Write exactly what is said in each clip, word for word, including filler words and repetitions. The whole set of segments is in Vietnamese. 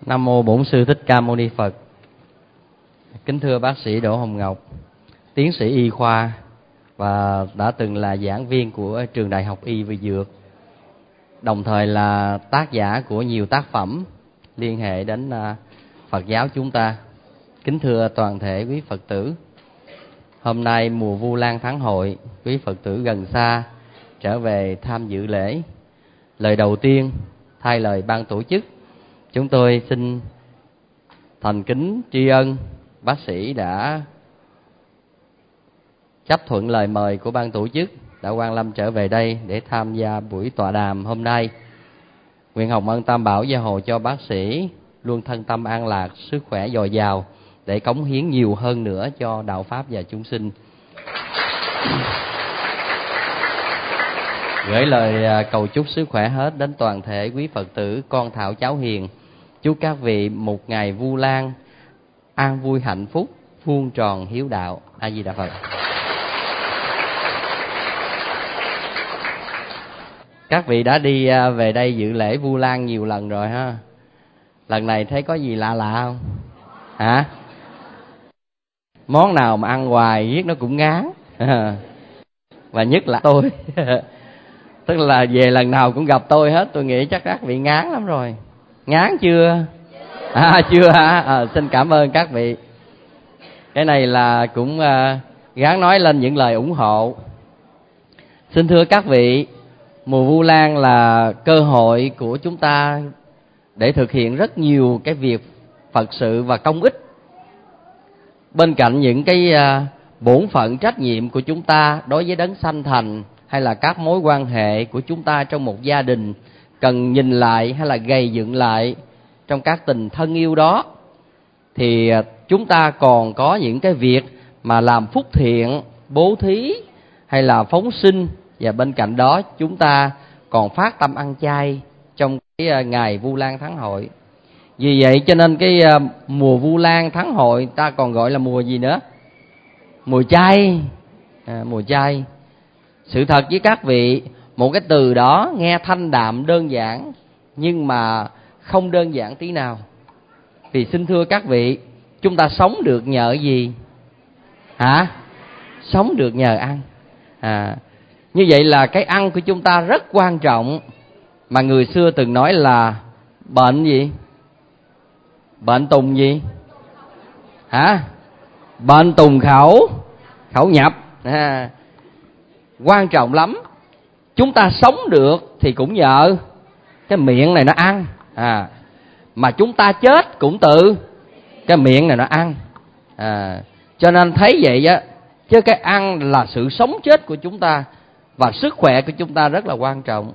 Nam mô Bổn Sư Thích Ca Mâu Ni Phật. Kính thưa bác sĩ Đỗ Hồng Ngọc, tiến sĩ y khoa và đã từng là giảng viên của trường Đại học Y và Dược, đồng thời là tác giả của nhiều tác phẩm liên hệ đến Phật giáo chúng ta. Kính thưa toàn thể quý Phật tử, hôm nay mùa Vu Lan Tháng Hội, quý Phật tử gần xa trở về tham dự lễ. Lời đầu tiên thay lời ban tổ chức, chúng tôi xin thành kính tri ân bác sĩ đã chấp thuận lời mời của ban tổ chức, đã quan lâm trở về đây để tham gia buổi tọa đàm hôm nay. Nguyện hồng ân Tam Bảo gia hộ cho bác sĩ luôn thân tâm an lạc, sức khỏe dồi dào để cống hiến nhiều hơn nữa cho đạo pháp và chúng sinh. Gửi lời cầu chúc sức khỏe hết đến toàn thể quý Phật tử, con thảo cháu hiền. Chúc các vị một ngày Vu Lan an vui hạnh phúc, vuông tròn hiếu đạo. A Di Đà Phật. Các vị đã đi về đây dự lễ Vu Lan nhiều lần rồi ha. Lần này thấy có gì lạ lạ không? Hả? Món nào mà ăn hoài riết nó cũng ngán. Và nhất là tôi. Tức là về lần nào cũng gặp tôi hết. Tôi nghĩ chắc các vị ngán lắm rồi. Ngán chưa? À chưa hả? À, xin cảm ơn các vị. Cái này là cũng uh, gắng nói lên những lời ủng hộ. Xin thưa các vị, mùa Vu Lan là cơ hội của chúng ta để thực hiện rất nhiều cái việc Phật sự và công ích. Bên cạnh những cái uh, bổn phận trách nhiệm của chúng ta đối với đấng sanh thành, hay là các mối quan hệ của chúng ta trong một gia đình cần nhìn lại hay là gầy dựng lại trong các tình thân yêu đó, thì chúng ta còn có những cái việc mà làm phúc thiện, bố thí hay là phóng sinh. Và bên cạnh đó chúng ta còn phát tâm ăn chay trong cái ngày Vu Lan Tháng Hội. Vì vậy cho nên cái mùa Vu Lan Tháng Hội ta còn gọi là mùa gì nữa? Mùa chay. À, mùa chay. Sự thật với các vị, một cái từ đó nghe thanh đạm đơn giản nhưng mà không đơn giản tí nào. Vì xin thưa các vị, chúng ta sống được nhờ gì? Hả? Sống được nhờ ăn. À, như vậy là cái ăn của chúng ta rất quan trọng. Mà người xưa từng nói là bệnh gì? Bệnh tùng gì? Hả? Bệnh tùng khẩu, khẩu nhập. À, quan trọng lắm. Chúng ta sống được thì cũng nhờ cái miệng này nó ăn. À, mà chúng ta chết cũng từ cái miệng này nó ăn. À, cho nên thấy vậy á, chứ cái ăn là sự sống chết của chúng ta, và sức khỏe của chúng ta rất là quan trọng.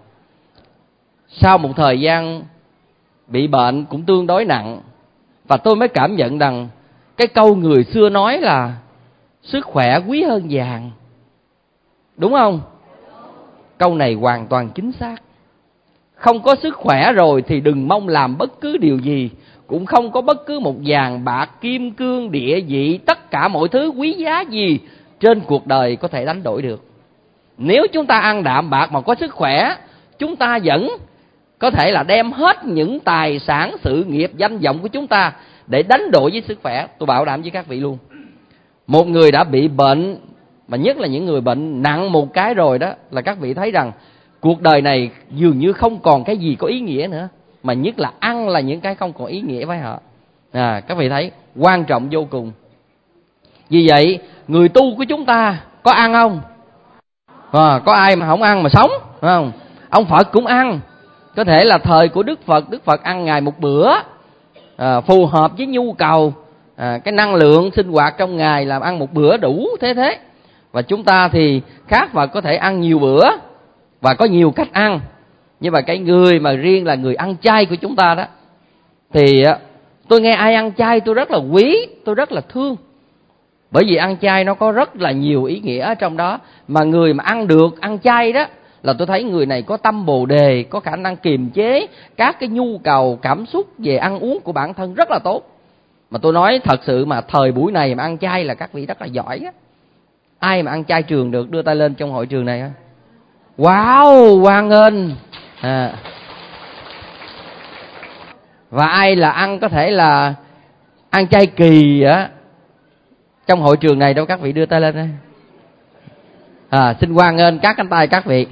Sau một thời gian bị bệnh cũng tương đối nặng, và tôi mới cảm nhận rằng cái câu người xưa nói là sức khỏe quý hơn vàng. Đúng không? Câu này hoàn toàn chính xác. Không có sức khỏe rồi thì đừng mong làm bất cứ điều gì. Cũng không có bất cứ một vàng bạc, kim cương, địa vị, tất cả mọi thứ quý giá gì trên cuộc đời có thể đánh đổi được. Nếu chúng ta ăn đạm bạc mà có sức khỏe, chúng ta vẫn có thể là đem hết những tài sản, sự nghiệp, danh vọng của chúng ta để đánh đổi với sức khỏe. Tôi bảo đảm với các vị luôn. Một người đã bị bệnh, mà nhất là những người bệnh nặng một cái rồi đó, là các vị thấy rằng cuộc đời này dường như không còn cái gì có ý nghĩa nữa. Mà nhất là ăn là những cái không còn ý nghĩa với họ. À, các vị thấy quan trọng vô cùng. Vì vậy người tu của chúng ta có ăn không? À, có ai mà không ăn mà sống? Không? Ông Phật cũng ăn. Có thể là thời của Đức Phật, Đức Phật ăn ngày một bữa, à, phù hợp với nhu cầu, à, cái năng lượng sinh hoạt trong ngày làm ăn một bữa đủ thế thế. Và chúng ta thì khác Phật có thể ăn nhiều bữa và có nhiều cách ăn. Nhưng mà cái người mà riêng là người ăn chay của chúng ta đó, thì tôi nghe ai ăn chay tôi rất là quý, tôi rất là thương. Bởi vì ăn chay nó có rất là nhiều ý nghĩa ở trong đó. Mà người mà ăn được, ăn chay đó, là tôi thấy người này có tâm Bồ Đề, có khả năng kiềm chế các cái nhu cầu, cảm xúc về ăn uống của bản thân rất là tốt. Mà tôi nói thật sự mà thời buổi này mà ăn chay là các vị rất là giỏi á. Ai mà ăn chay trường được đưa tay lên trong hội trường này á. Wow, hoan nghênh. À. Và ai là ăn có thể là ăn chay kỳ á trong hội trường này đâu, các vị đưa tay lên đây. À, xin hoan nghênh các cánh tay các vị.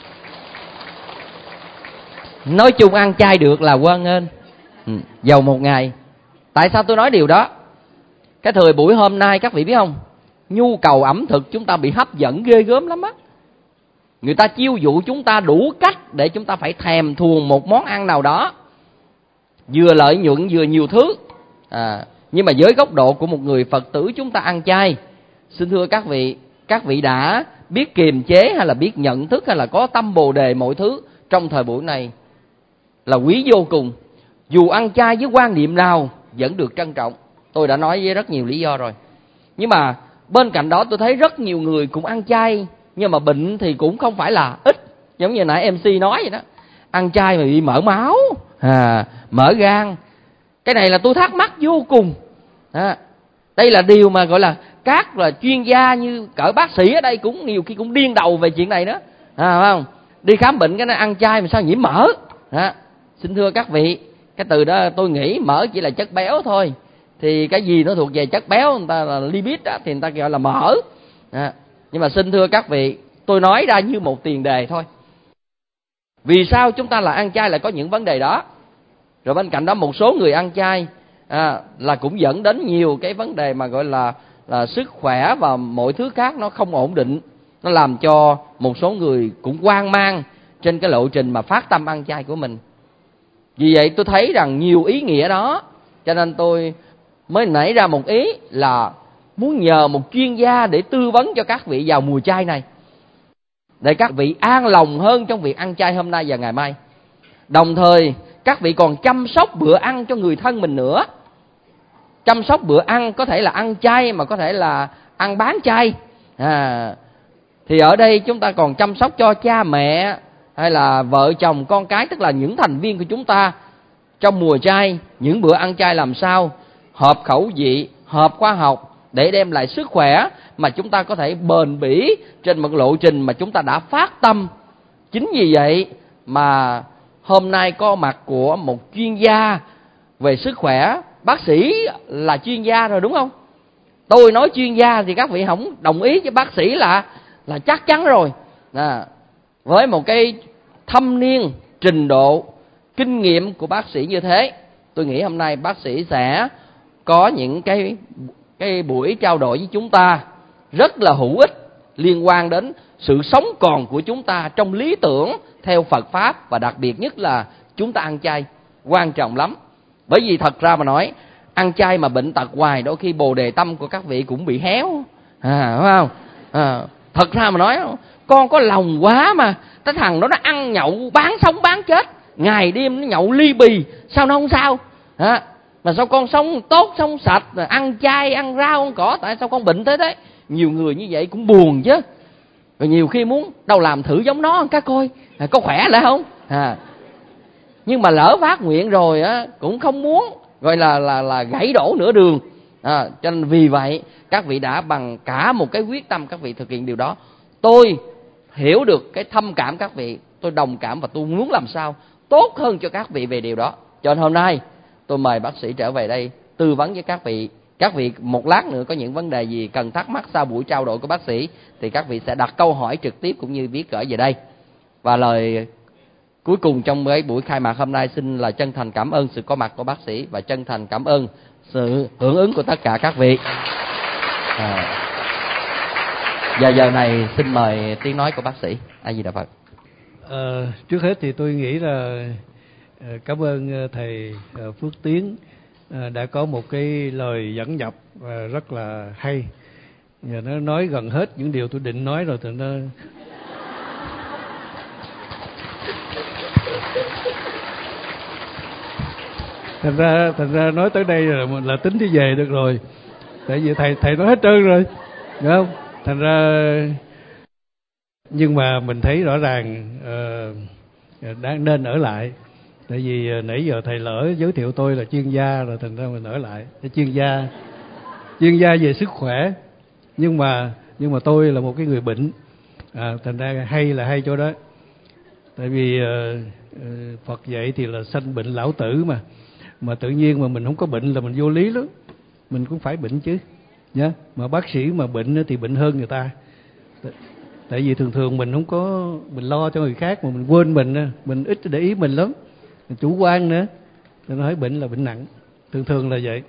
Nói chung ăn chay được là hoan nghênh. Ừ, dầu một ngày. Tại sao tôi nói điều đó? Cái thời buổi hôm nay các vị biết không, nhu cầu ẩm thực chúng ta bị hấp dẫn ghê gớm lắm á. Người ta chiêu dụ chúng ta đủ cách để chúng ta phải thèm thuồng một món ăn nào đó, vừa lợi nhuận vừa nhiều thứ. À, nhưng mà với góc độ của một người Phật tử chúng ta ăn chay, xin thưa các vị, các vị đã biết kiềm chế hay là biết nhận thức hay là có tâm bồ đề mọi thứ trong thời buổi này là quý vô cùng. Dù ăn chay với quan niệm nào vẫn được trân trọng. Tôi đã nói với rất nhiều lý do rồi. Nhưng mà bên cạnh đó tôi thấy rất nhiều người cũng ăn chay, nhưng mà bệnh thì cũng không phải là ít. Giống như nãy em xê nói vậy đó, ăn chay mà bị mỡ máu, à, mỡ gan. Cái này là tôi thắc mắc vô cùng. À, đây là điều mà gọi là các là chuyên gia như cỡ bác sĩ ở đây cũng nhiều khi cũng điên đầu về chuyện này đó. À, phải không? Đi khám bệnh cái nó ăn chay mà sao nhiễm mỡ. À, xin thưa các vị, cái từ đó tôi nghĩ mỡ chỉ là chất béo thôi. Thì cái gì nó thuộc về chất béo, người ta là lipid đó, thì người ta gọi là mỡ. À, nhưng mà xin thưa các vị, tôi nói ra như một tiền đề thôi. Vì sao chúng ta là ăn chay lại có những vấn đề đó? Rồi bên cạnh đó một số người ăn chay à, là cũng dẫn đến nhiều cái vấn đề mà gọi là là sức khỏe và mọi thứ khác nó không ổn định. Nó làm cho một số người cũng hoang mang trên cái lộ trình mà phát tâm ăn chay của mình. Vì vậy tôi thấy rằng nhiều ý nghĩa đó, cho nên tôi mới nảy ra một ý là muốn nhờ một chuyên gia để tư vấn cho các vị vào mùa chay này, để các vị an lòng hơn trong việc ăn chay hôm nay và ngày mai. Đồng thời các vị còn chăm sóc bữa ăn cho người thân mình nữa. Chăm sóc bữa ăn có thể là ăn chay mà có thể là ăn bán chay. À, thì ở đây chúng ta còn chăm sóc cho cha mẹ hay là vợ chồng con cái, tức là những thành viên của chúng ta trong mùa chay. Những bữa ăn chay làm sao hợp khẩu vị, hợp khoa học để đem lại sức khỏe mà chúng ta có thể bền bỉ trên một lộ trình mà chúng ta đã phát tâm. Chính vì vậy mà hôm nay có mặt của một chuyên gia về sức khỏe. Bác sĩ là chuyên gia rồi đúng không? Tôi nói chuyên gia thì các vị không đồng ý với bác sĩ là là chắc chắn rồi. À, với một cái thâm niên, trình độ, kinh nghiệm của bác sĩ như thế, tôi nghĩ hôm nay bác sĩ sẽ có những cái cái buổi trao đổi với chúng ta rất là hữu ích liên quan đến sự sống còn của chúng ta trong lý tưởng theo Phật Pháp, và đặc biệt nhất là chúng ta ăn chay quan trọng lắm. Bởi vì thật ra mà nói, ăn chay mà bệnh tật hoài đôi khi bồ đề tâm của các vị cũng bị héo. À, đúng không? À, thật ra mà nói, con có lòng quá mà, cái thằng đó nó ăn nhậu bán sống bán chết, ngày đêm nó nhậu ly bì, sao nó không sao? À, mà sao con sống tốt, sống sạch, ăn chay, ăn rau, ăn cỏ, tại sao con bệnh thế đấy? Nhiều người như vậy cũng buồn chứ. Rồi nhiều khi muốn đâu làm thử giống nó cái coi à, có khỏe lại không? À, nhưng mà lỡ phát nguyện rồi á cũng không muốn gọi là là là gãy đổ nửa đường. À, cho nên vì vậy các vị đã bằng cả một cái quyết tâm các vị thực hiện điều đó. Tôi hiểu được cái thâm cảm các vị, tôi đồng cảm và tôi muốn làm sao tốt hơn cho các vị về điều đó. Cho nên hôm nay tôi mời bác sĩ trở về đây tư vấn với các vị. Các vị một lát nữa có những vấn đề gì cần thắc mắc sau buổi trao đổi của bác sĩ thì các vị sẽ đặt câu hỏi trực tiếp cũng như viết gửi về đây. Và lời cuối cùng trong cái buổi khai mạc hôm nay xin là chân thành cảm ơn sự có mặt của bác sĩ và chân thành cảm ơn sự hưởng ứng của tất cả các vị. À, và giờ này xin mời tiếng nói của bác sĩ. A Di Đà Phật. À, trước hết thì tôi nghĩ là cảm ơn thầy Phước Tiến đã có một cái lời dẫn nhập rất là hay. Và nó nói gần hết những điều tôi định nói rồi thì nó thành ra thành ra nói tới đây là là tính đi về được rồi. Tại vì thầy thầy nói hết trơn rồi, đúng không? Thành ra nhưng mà mình thấy rõ ràng uh, đang nên ở lại. Tại vì uh, nãy giờ thầy lỡ giới thiệu tôi là chuyên gia rồi, thành ra mình ở lại. Cái chuyên gia chuyên gia về sức khỏe, nhưng mà nhưng mà tôi là một cái người bệnh. À, thành ra hay là hay chỗ đó. Tại vì uh, uh, Phật dạy thì là sanh bệnh lão tử mà. mà tự nhiên mà mình không có bệnh là mình vô lý lắm. Mình cũng phải bệnh chứ nhá. Mà bác sĩ mà bệnh thì bệnh hơn người ta. Tại vì thường thường mình không có, mình lo cho người khác mà mình quên mình, mình ít để ý mình lắm, mình chủ quan nữa, nên nói bệnh là bệnh nặng, thường thường là vậy.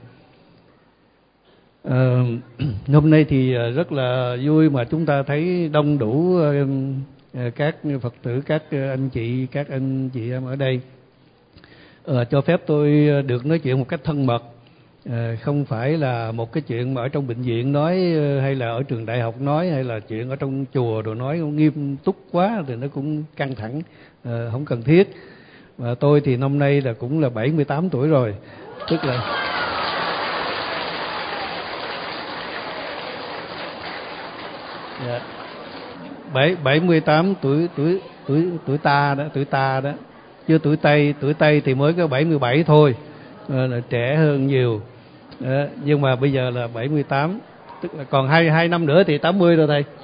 À, hôm nay thì rất là vui mà chúng ta thấy đông đủ các Phật tử, các anh chị, các anh chị em ở đây. À, cho phép tôi được nói chuyện một cách thân mật. À, không phải là một cái chuyện mà ở trong bệnh viện nói, hay là ở trường đại học nói, hay là chuyện ở trong chùa rồi nói nghiêm túc quá thì nó cũng căng thẳng, à, không cần thiết. Và tôi thì năm nay là cũng là bảy mươi tám tuổi rồi, tức là dạ. bảy bảy mươi tám tuổi tuổi tuổi tuổi ta đó, tuổi ta đó, chứ tuổi Tây tuổi Tây thì mới có bảy mươi bảy thôi, à, là trẻ hơn nhiều. Đó, nhưng mà bây giờ là bảy mươi tám, tức là còn hai hai năm nữa thì tám mươi rồi thầy.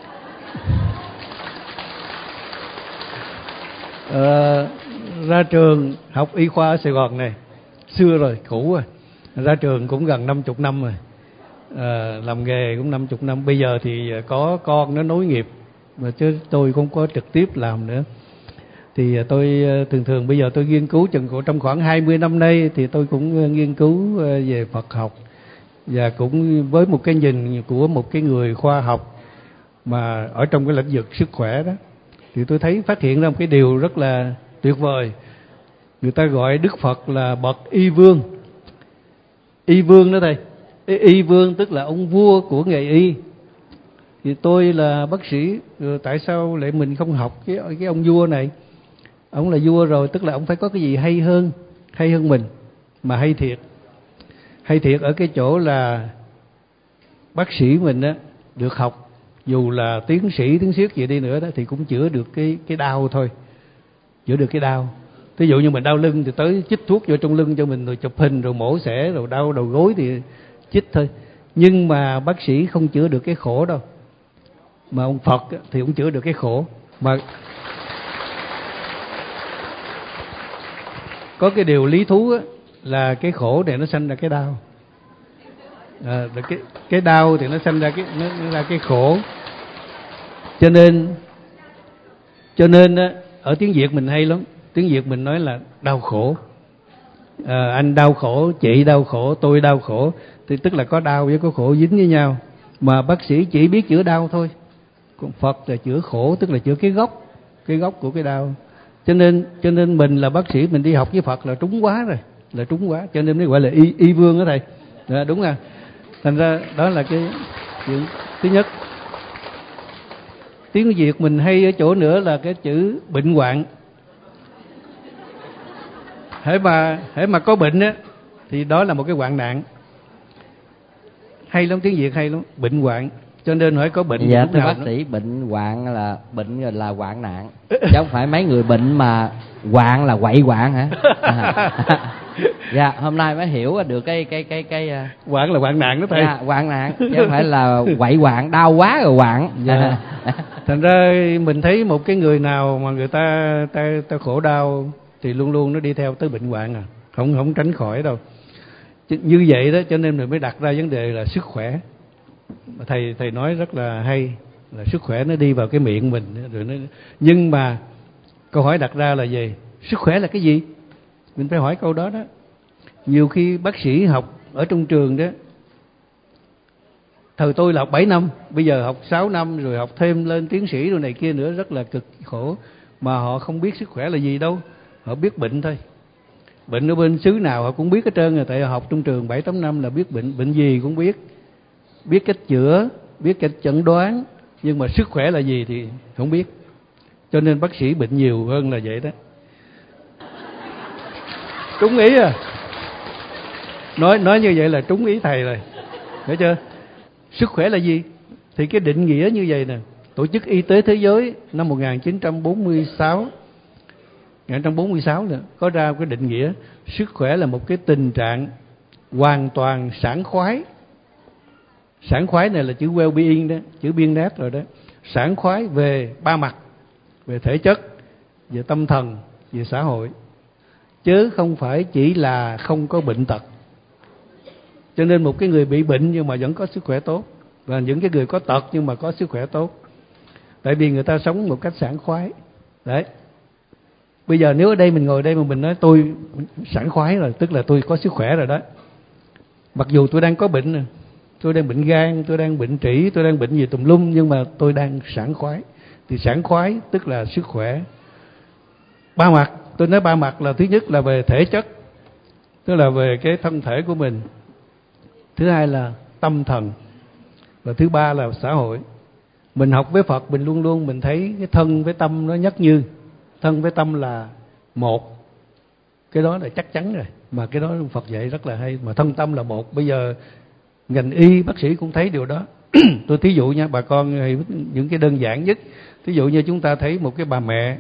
À, ra trường học y khoa ở Sài Gòn này, xưa rồi, cũ rồi. Ra trường cũng gần năm chục năm rồi, à, làm nghề cũng năm chục năm. Bây giờ thì có con nó nối nghiệp, mà chứ tôi không có trực tiếp làm nữa. Thì tôi thường thường bây giờ tôi nghiên cứu chừng trong khoảng hai mươi năm nay thì tôi cũng nghiên cứu về Phật học, và cũng với một cái nhìn của một cái người khoa học mà ở trong cái lĩnh vực sức khỏe đó, thì tôi thấy phát hiện ra một cái điều rất là tuyệt vời. Người ta gọi Đức Phật là bậc y vương. Y vương đó thầy, y vương tức là ông vua của nghề y. Thì tôi là bác sĩ, rồi tại sao lại mình không học cái cái ông vua này? Ông là vua rồi, tức là ông phải có cái gì hay hơn, hay hơn mình, mà hay thiệt. Hay thiệt ở cái chỗ là bác sĩ mình á, được học, dù là tiến sĩ, tiến sĩ gì đi nữa đó, thì cũng chữa được cái cái đau thôi, chữa được cái đau. Ví dụ như mình đau lưng thì tới chích thuốc vô trong lưng cho mình, rồi chụp hình, rồi mổ xẻ, rồi đau đầu gối thì chích thôi. Nhưng mà bác sĩ không chữa được cái khổ đâu. Mà ông Phật thì cũng chữa được cái khổ. Mà có cái điều lý thú á, là cái khổ này nó sanh ra cái đau. À, cái cái đau thì nó sanh ra cái nó, nó ra cái khổ. Cho nên cho nên á, ở tiếng Việt mình hay lắm. Tiếng Việt mình nói là đau khổ. À, anh đau khổ, chị đau khổ, tôi đau khổ, thì tức là có đau với có khổ dính với nhau. Mà bác sĩ chỉ biết chữa đau thôi, còn Phật là chữa khổ, tức là chữa cái gốc, cái gốc của cái đau. Cho nên cho nên mình là bác sĩ, mình đi học với Phật là trúng quá rồi, là trúng quá. Cho nên mới gọi là y y vương đó thầy. À, đúng à. Thành ra đó là cái chuyện thứ nhất. Tiếng Việt mình hay ở chỗ nữa là cái chữ bệnh hoạn. Hễ mà hễ mà có bệnh á thì đó là một cái hoạn nạn. Hay lắm, tiếng Việt hay lắm, bệnh hoạn. Cho nên hỏi có bệnh. Dạ thưa bác nữa. Sĩ, bệnh hoạn là bệnh là hoạn nạn, chứ không phải mấy người bệnh mà hoạn là quậy hoạn hả? À. Dạ, hôm nay mới hiểu được cái cái cái cái hoạn là hoạn nạn đó thầy. Dạ, hoạn nạn chứ không phải là quậy hoạn, đau quá rồi hoạn. Dạ. Thành ra mình thấy một cái người nào mà người ta ta, ta khổ đau thì luôn luôn nó đi theo tới bệnh hoạn à, không không tránh khỏi đâu. Như vậy đó, cho nên mình mới đặt ra vấn đề là sức khỏe. Thầy thầy nói rất là hay, là sức khỏe nó đi vào cái miệng mình rồi nó. Nhưng mà câu hỏi đặt ra là gì? Sức khỏe là cái gì? Mình phải hỏi câu đó đó. Nhiều khi bác sĩ học ở trong trường đó, thời tôi là học bảy năm, bây giờ học sáu năm, rồi học thêm lên tiến sĩ rồi này kia nữa, rất là cực khổ. Mà họ không biết sức khỏe là gì đâu, họ biết bệnh thôi. Bệnh ở bên xứ nào họ cũng biết hết trơn rồi, tại họ học trong trường bảy tám năm là biết bệnh, bệnh gì cũng biết. Biết cách chữa, biết cách chẩn đoán, nhưng mà sức khỏe là gì thì không biết. Cho nên bác sĩ bệnh nhiều hơn là vậy đó. Trúng ý à. Nói nói như vậy là trúng ý thầy rồi. Hiểu chưa? Sức khỏe là gì? Thì cái định nghĩa như vậy nè. Tổ chức Y tế Thế giới năm một nghìn chín trăm bốn mươi sáu một nghìn chín trăm bốn mươi sáu nữa, có ra cái định nghĩa sức khỏe là một cái tình trạng hoàn toàn sảng khoái. Sảng khoái này là chữ well-being đó, chữ biên nét rồi đó. Sảng khoái về ba mặt, về thể chất, về tâm thần, về xã hội. chứ không phải chỉ là không có bệnh tật. Cho nên một cái người bị bệnh nhưng mà vẫn có sức khỏe tốt, và những cái người có tật nhưng mà có sức khỏe tốt, tại vì người ta sống một cách sảng khoái. Đấy. Bây giờ nếu ở đây mình ngồi đây mà mình nói tôi sảng khoái rồi, tức là tôi có sức khỏe rồi đó. Mặc dù tôi đang có bệnh nè, tôi đang bệnh gan, tôi đang bệnh trĩ, tôi đang bệnh gì tùm lum, nhưng mà tôi đang sảng khoái. Thì sảng khoái tức là sức khỏe. Ba mặt, tôi nói ba mặt là thứ nhất là về thể chất, tức là về cái thân thể của mình. Thứ hai là tâm thần. Và thứ ba là xã hội. Mình học với Phật, mình luôn luôn mình thấy cái thân với tâm nó nhất như. Thân với tâm là một. Cái đó là chắc chắn rồi. Mà cái đó Phật dạy rất là hay. Mà thân tâm là một. Bây giờ ngành y, bác sĩ cũng thấy điều đó. Tôi thí dụ nha, bà con những cái đơn giản nhất. Thí dụ như chúng ta thấy một cái bà mẹ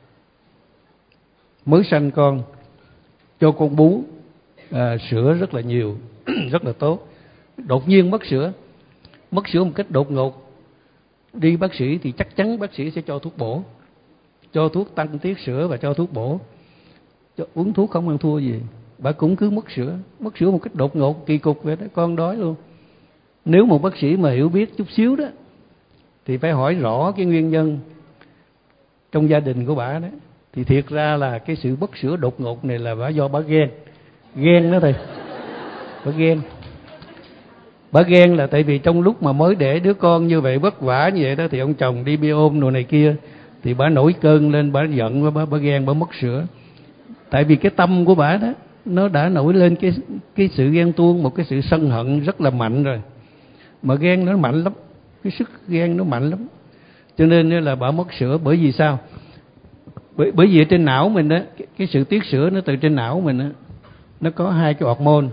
mới sanh con, cho con bú à, sữa rất là nhiều, rất là tốt. Đột nhiên mất sữa, mất sữa một cách đột ngột, đi bác sĩ thì chắc chắn bác sĩ sẽ cho thuốc bổ, cho thuốc tăng tiết sữa và cho thuốc bổ. Cho, uống thuốc không ăn thua gì. Bà cũng cứ mất sữa, mất sữa một cách đột ngột, kỳ cục vậy đó, con đói luôn. Nếu một bác sĩ mà hiểu biết chút xíu đó thì phải hỏi rõ cái nguyên nhân trong gia đình của bà đó. Thì thiệt ra là cái sự mất sữa đột ngột này là bà do bà ghen. Ghen đó thầy. Bà ghen. Bà ghen là tại vì trong lúc mà mới đẻ đứa con như vậy, vất vả như vậy đó, thì ông chồng đi bia ôm đồ này kia, thì bà nổi cơn lên, bà giận, bà, bà ghen, bà mất sữa. Tại vì cái tâm của bà đó, nó đã nổi lên cái, cái sự ghen tuông, một cái sự sân hận rất là mạnh rồi. Mà ghen nó mạnh lắm, cái sức ghen nó mạnh lắm. Cho nên là bà mất sữa. Bởi vì sao? Bởi, bởi vì trên não mình đó, cái, cái sự tiết sữa nó từ trên não mình đó, nó có hai cái hormone.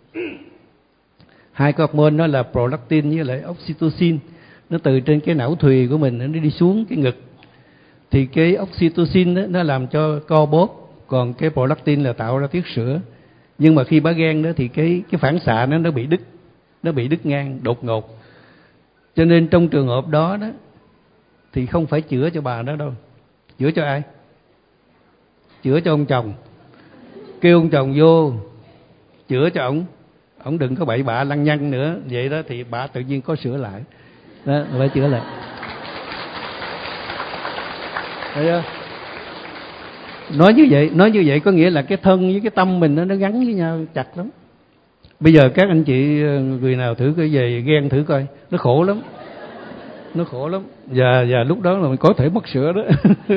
Hai cái hormone đó là prolactin với lại oxytocin. Nó từ trên cái não thùy của mình, nó đi xuống cái ngực. Thì cái oxytocin đó, nó làm cho co bóp, còn cái prolactin là tạo ra tiết sữa. Nhưng mà khi bà ghen đó thì cái, cái phản xạ nó, nó bị đứt, nó bị đứt ngang đột ngột. Cho nên trong trường hợp đó đó thì không phải chữa cho bà đó đâu. Chữa cho ai? Chữa cho ông chồng. Kêu ông chồng vô chữa cho ổng, ổng đừng có bậy bạ lăng nhăng nữa. Vậy đó thì bà tự nhiên có sữa lại. Đó, phải chữa lại. Thấy chưa? Nói như vậy, nói như vậy có nghĩa là cái thân với cái tâm mình nó, nó gắn với nhau chặt lắm. Bây giờ các anh chị người nào thử cái về ghen thử coi, nó khổ lắm. Nó khổ lắm. Và, và lúc đó là mình có thể mất sữa đó.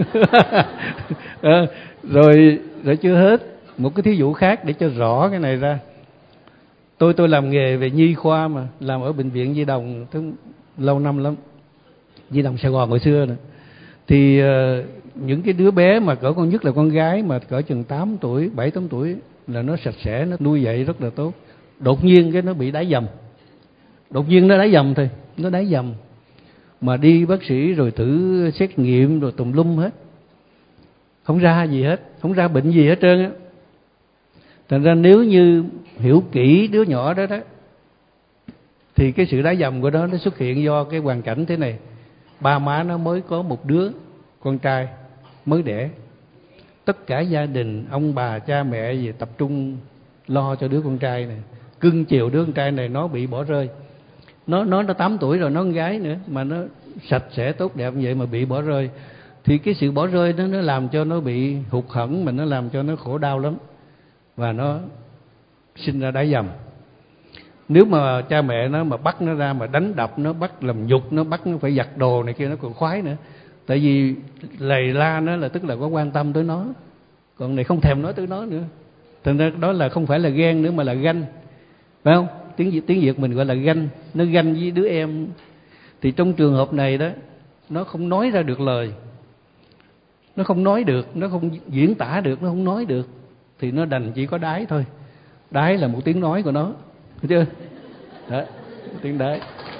à, rồi, rồi chưa hết. Một cái thí dụ khác để cho rõ cái này ra. Tôi tôi làm nghề về nhi khoa mà, làm ở bệnh viện Di Đồng tới lâu năm lắm. Di Đồng Sài Gòn hồi xưa nè. Thì uh, những cái đứa bé mà cỡ con nhất là con gái mà cỡ chừng tám tuổi, bảy tám tuổi là nó sạch sẽ, nó nuôi dạy rất là tốt. Đột nhiên cái nó bị đái dầm. Đột nhiên nó đái dầm thôi, nó đái dầm. Mà đi bác sĩ rồi thử xét nghiệm rồi tùm lum hết, không ra gì hết, không ra bệnh gì hết trơn á. Thành ra nếu như hiểu kỹ đứa nhỏ đó đó, thì cái sự đái dầm của nó nó xuất hiện do cái hoàn cảnh thế này. Ba má nó mới có một đứa con trai mới đẻ, tất cả gia đình ông bà cha mẹ gì tập trung lo cho đứa con trai này, cưng chiều đứa con trai này. Nó bị bỏ rơi. Nó nó nó tám tuổi rồi, nó con gái nữa mà nó sạch sẽ tốt đẹp như vậy mà bị bỏ rơi. Thì cái sự bỏ rơi đó nó làm cho nó bị hụt hẫng, mà nó làm cho nó khổ đau lắm, và nó sinh ra đái dầm. Nếu mà cha mẹ nó mà bắt nó ra mà đánh đập nó, bắt làm nhục nó, bắt nó phải giặt đồ này kia, nó còn khoái nữa. Tại vì lầy la nó là tức là có quan tâm tới nó, còn này không thèm nói tới nó nữa. Thành ra đó là không phải là ghen nữa mà là ganh, phải không? Tiếng Việt, tiếng Việt mình gọi là ganh. Nó ganh với đứa em. Thì trong trường hợp này đó, nó không nói ra được lời, nó không nói được, nó không diễn tả được, nó không nói được, thì nó đành chỉ có đái thôi. Đái là một tiếng nói của nó, thấy chưa? Đó, tiếng đái.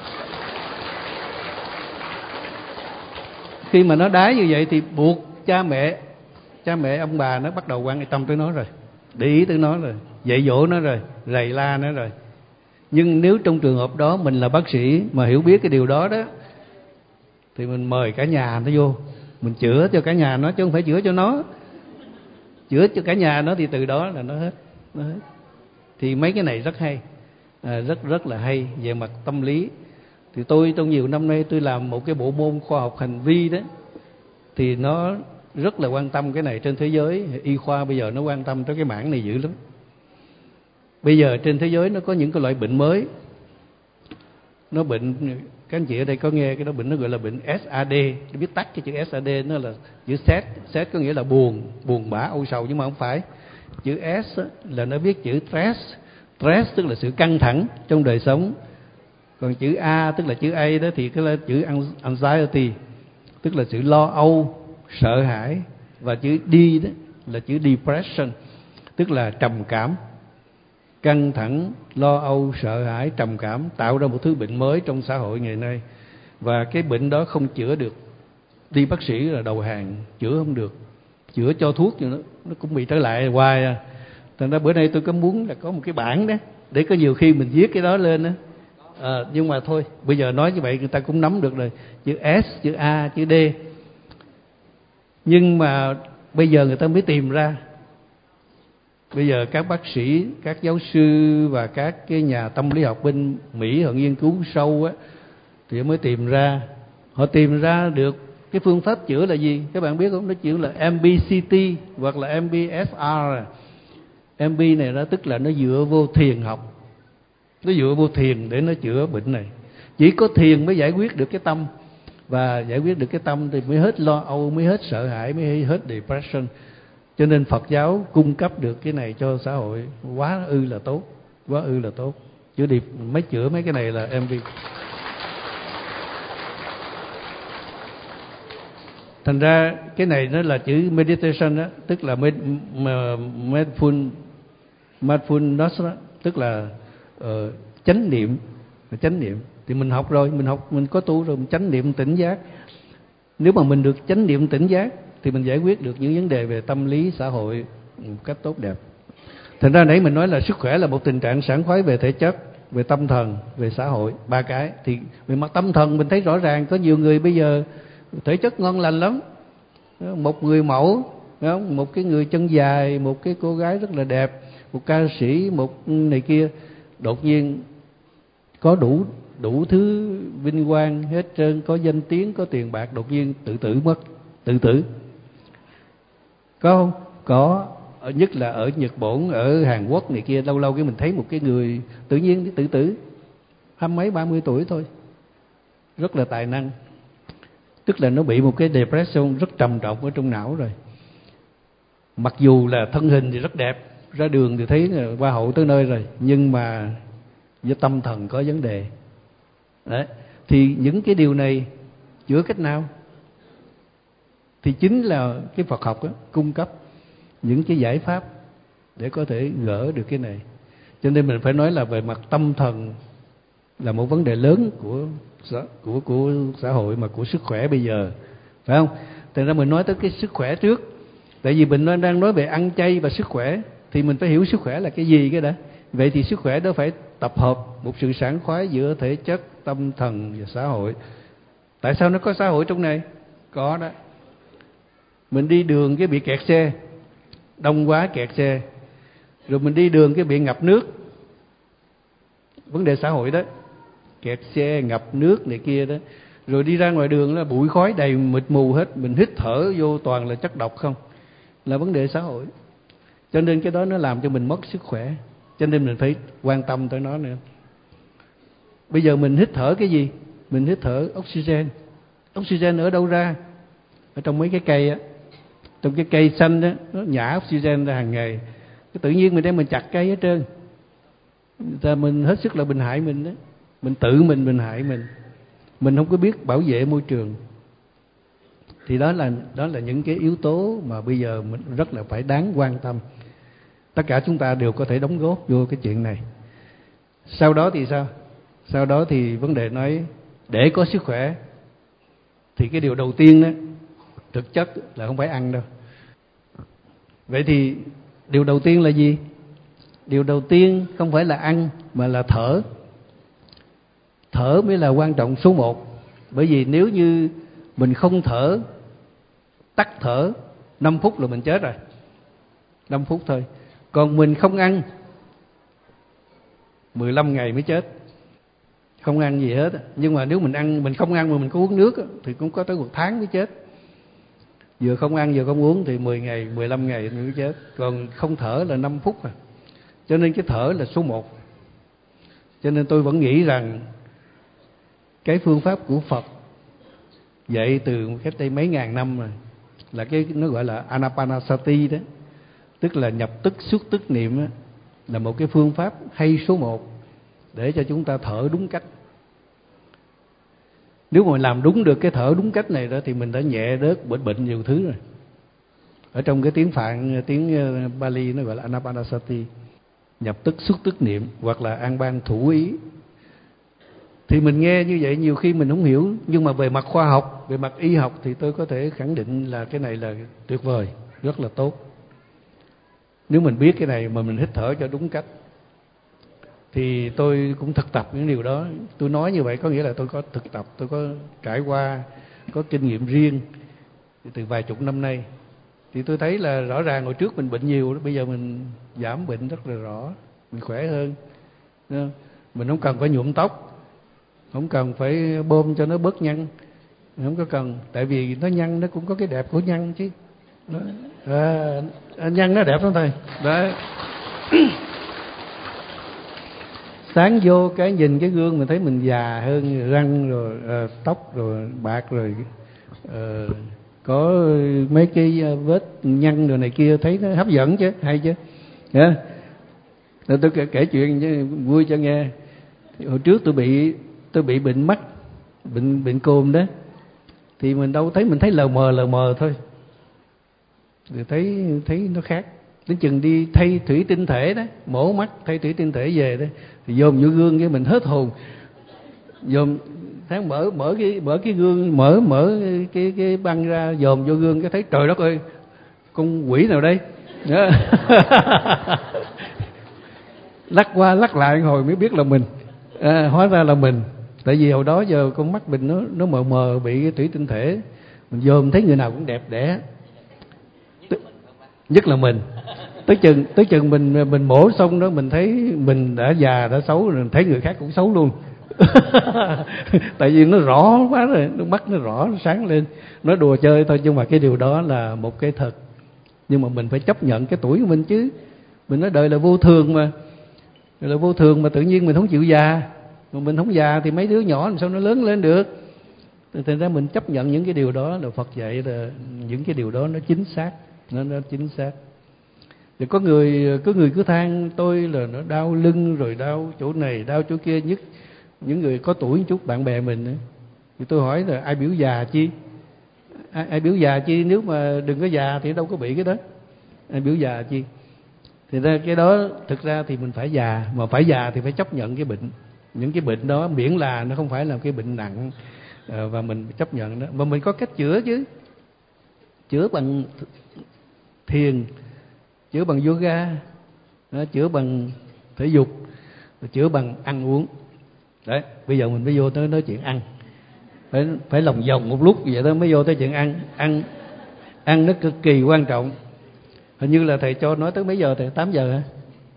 Khi mà nó đái như vậy thì buộc cha mẹ, cha mẹ ông bà nó bắt đầu quan tâm tới nó rồi, để ý tới nó rồi, dạy dỗ nó rồi, rầy la nó rồi. Nhưng nếu trong trường hợp đó mình là bác sĩ mà hiểu biết cái điều đó đó, thì mình mời cả nhà nó vô, mình chữa cho cả nhà nó, chứ không phải chữa cho nó. chữa cho cả nhà nó thì từ đó là nó hết, nó hết. Thì mấy cái này rất hay, à, rất rất là hay về mặt tâm lý. Thì tôi trong nhiều năm nay tôi làm một cái bộ môn khoa học hành vi đó, thì nó rất là quan tâm cái này. Trên thế giới y khoa bây giờ nó quan tâm tới cái mảng này dữ lắm. Bây giờ trên thế giới nó có những cái loại bệnh mới, nó bệnh, các anh chị ở đây có nghe cái đó bệnh nó gọi là bệnh ét a đê, biết tắt cái chữ ét a đê nó là chữ stress, stress có nghĩa là buồn, buồn bã, âu sầu, nhưng mà không phải. Chữ S là nó viết chữ stress, stress tức là sự căng thẳng trong đời sống. Còn chữ A tức là chữ A đó thì cái là chữ anxiety, tức là sự lo âu, sợ hãi. Và chữ D đó là chữ depression, tức là trầm cảm. Căng thẳng, lo âu, sợ hãi, trầm cảm tạo ra một thứ bệnh mới trong xã hội ngày nay. Và cái bệnh đó không chữa được. Đi bác sĩ là đầu hàng, chữa không được. Chữa cho thuốc cho nó, nó cũng bị trở lại hoài à. Thành ra bữa nay tôi có muốn là có một cái bảng đó, để có nhiều khi mình viết cái đó lên đó. À, nhưng mà thôi, bây giờ nói như vậy người ta cũng nắm được rồi. Chữ S, chữ A, chữ D. Nhưng mà bây giờ người ta mới tìm ra. Bây giờ các bác sĩ, các giáo sư và các cái nhà tâm lý học bên Mỹ họ nghiên cứu sâu á, thì họ mới tìm ra. Họ tìm ra được cái phương pháp chữa là gì? Các bạn biết không? Nó chữa là em bê xê tê hoặc là em bê ét rờ. em bê này đó tức là nó dựa vô thiền học. Nó dựa vô thiền để nó chữa bệnh này. Chỉ có thiền mới giải quyết được cái tâm. Và giải quyết được cái tâm thì mới hết lo âu, mới hết sợ hãi, mới hết depression. Cho nên Phật giáo cung cấp được cái này cho xã hội quá ư là tốt, quá ư là tốt. Chữa điệp mấy chữa mấy cái này là em bê. Thành ra cái này nó là chữ meditation đó, tức là mindful mindfulness đó, tức là uh, chánh niệm, chánh niệm. Thì mình học rồi, mình học mình có tu rồi, mình chánh niệm tỉnh giác. Nếu mà mình được chánh niệm tỉnh giác thì mình giải quyết được những vấn đề về tâm lý xã hội một cách tốt đẹp. Thành ra nãy mình nói là sức khỏe là một tình trạng sảng khoái về thể chất, về tâm thần, về xã hội, ba cái. Thì về mặt tâm thần mình thấy rõ ràng có nhiều người bây giờ thể chất ngon lành lắm. Một người mẫu, một cái người chân dài, một cái cô gái rất là đẹp, một ca sĩ, một này kia, đột nhiên có đủ đủ thứ vinh quang hết trơn, có danh tiếng, có tiền bạc, đột nhiên tự tử mất, tự tử. Có không? Có. Nhất là ở Nhật Bản, ở Hàn Quốc này kia, lâu lâu cái mình thấy một cái người tự nhiên tự tử, hai mấy ba mươi tuổi thôi, rất là tài năng. Tức là nó bị một cái depression rất trầm trọng ở trong não rồi. Mặc dù là thân hình thì rất đẹp, ra đường thì thấy là hoa hậu tới nơi rồi, nhưng mà với tâm thần có vấn đề. Đấy. Thì những cái điều này chữa cách nào? Thì chính là cái Phật học đó, cung cấp những cái giải pháp để có thể gỡ được cái này. Cho nên mình phải nói là về mặt tâm thần là một vấn đề lớn của của của xã hội, mà của sức khỏe bây giờ, phải không? Thành ra mình nói tới cái sức khỏe trước. Tại vì mình đang nói về ăn chay và sức khỏe, thì mình phải hiểu sức khỏe là cái gì cái đã. Vậy thì sức khỏe đó phải tập hợp một sự sảng khoái giữa thể chất, tâm thần và xã hội. Tại sao nó có xã hội trong này? Có đó. Mình đi đường cái bị kẹt xe, đông quá kẹt xe. Rồi mình đi đường cái bị ngập nước. Vấn đề xã hội đó. Kẹt xe, ngập nước này kia đó. Rồi đi ra ngoài đường là bụi khói đầy mịt mù hết, mình hít thở vô toàn là chất độc không. Là vấn đề xã hội. Cho nên cái đó nó làm cho mình mất sức khỏe. Cho nên mình phải quan tâm tới nó nữa. Bây giờ mình hít thở cái gì? Mình hít thở oxygen. Oxygen ở đâu ra? Ở trong mấy cái cây á. Trong cái cây xanh đó, nó nhả oxygen ra hàng ngày. Cái tự nhiên mình đem mình chặt cây hết trơn. Rồi mình hết sức là mình hại mình đó. Mình tự mình mình hại mình. Mình không có biết bảo vệ môi trường. Thì đó là đó là những cái yếu tố mà bây giờ mình rất là phải đáng quan tâm. Tất cả chúng ta đều có thể đóng góp vô cái chuyện này. Sau đó thì sao? Sau đó thì vấn đề nói để có sức khỏe thì cái điều đầu tiên đó, thực chất là không phải ăn đâu. Vậy thì điều đầu tiên là gì? Điều đầu tiên không phải là ăn mà là thở. Thở mới là quan trọng số một. Bởi vì nếu như mình không thở, tắt thở năm phút là mình chết rồi. năm phút thôi. Còn mình không ăn mười lăm ngày mới chết. Không ăn gì hết. Nhưng mà nếu mình ăn, mình không ăn mà mình có uống nước thì cũng có tới một tháng mới chết. Vừa không ăn vừa không uống thì mười ngày, mười lăm ngày mới chết. Còn không thở là năm phút à. Cho nên cái thở là số một. Cho nên tôi vẫn nghĩ rằng cái phương pháp của Phật dạy từ cách đây mấy ngàn năm rồi, là cái nó gọi là Anapanasati đó, tức là nhập tức xuất tức niệm đó, là một cái phương pháp hay số một để cho chúng ta thở đúng cách. Nếu mà làm đúng được cái thở đúng cách này đó thì mình đã nhẹ bớt bệnh bệnh nhiều thứ rồi. Ở trong cái tiếng Phạn, tiếng Bali nó gọi là Anapanasati, nhập tức xuất tức niệm hoặc là an ban thủ ý. Thì mình nghe như vậy nhiều khi mình không hiểu, nhưng mà về mặt khoa học, về mặt y học thì tôi có thể khẳng định là cái này là tuyệt vời, rất là tốt. Nếu mình biết cái này mà mình hít thở cho đúng cách. Thì tôi cũng thực tập những điều đó. Tôi nói như vậy có nghĩa là tôi có thực tập, tôi có trải qua, có kinh nghiệm riêng từ vài chục năm nay. Thì tôi thấy là rõ ràng hồi trước mình bệnh nhiều, bây giờ mình giảm bệnh rất là rõ, mình khỏe hơn. Mình không cần phải nhuộm tóc, không cần phải bơm cho nó bớt nhăn, không có cần. Tại vì nó nhăn nó cũng có cái đẹp của nhăn chứ. Đó. À, nhăn nó đẹp lắm thầy. Đấy. Sáng vô cái nhìn cái gương mình thấy mình già hơn, răng rồi à, tóc rồi bạc rồi à, có mấy cái vết nhăn rồi này kia, thấy nó hấp dẫn chứ, hay chứ. Yeah. Rồi tôi kể, kể chuyện chứ vui cho nghe. Hồi trước tôi bị tôi bị bệnh mắt, bệnh bệnh còm đó. Thì mình đâu thấy, mình thấy lờ mờ lờ mờ thôi. Rồi thấy thấy nó khác. Đến chừng đi thay thủy tinh thể đó, mổ mắt thay thủy tinh thể về đó, thì dòm vô gương cái mình hết hồn. Dòm tháng mở mở cái mở cái gương, mở mở cái cái băng ra, dòm vô gương cái thấy trời đất ơi, con quỷ nào đây? Lắc qua lắc lại hồi mới biết là mình. À, hóa ra là mình. Tại vì hồi đó giờ con mắt mình nó nó mờ mờ bị cái thủy tinh thể. Mình dòm thấy người nào cũng đẹp đẽ. Nhất là mình. Tới chừng tới chừng mình mình mổ xong đó, mình thấy mình đã già đã xấu rồi, thấy người khác cũng xấu luôn. Tại vì nó rõ quá rồi, nó mắt nó rõ, nó sáng lên. Nói đùa chơi thôi, nhưng mà cái điều đó là một cái thật. Nhưng mà mình phải chấp nhận cái tuổi của mình chứ. Mình nói đời là vô thường mà. Đời là vô thường mà tự nhiên mình không chịu già. Mà mình không già thì mấy đứa nhỏ làm sao nó lớn lên được. Thành ra mình chấp nhận những cái điều đó, là Phật dạy là những cái điều đó nó chính xác. Nó, nó chính xác. Thì có người có người cứ than tôi là nó đau lưng rồi đau chỗ này đau chỗ kia, nhất những người có tuổi một chút, bạn bè mình ấy. Thì tôi hỏi là ai biểu già chi, ai, ai biểu già chi, nếu mà đừng có già thì đâu có bị cái đó, ai biểu già chi. Thì ra cái đó thực ra thì mình phải già, mà phải già thì phải chấp nhận cái bệnh, những cái bệnh đó, miễn là nó không phải là cái bệnh nặng, và mình chấp nhận đó. Mà mình có cách chữa chứ, chữa bằng thiền, chữa bằng yoga, chữa bằng thể dục, chữa bằng ăn uống. Đấy, bây giờ mình mới vô tới nói chuyện ăn. Phải phải lòng vòng một lúc vậy đó mới vô tới chuyện ăn. Ăn ăn nó cực kỳ quan trọng. Hình như là thầy cho nói tới mấy giờ thầy? tám giờ hả?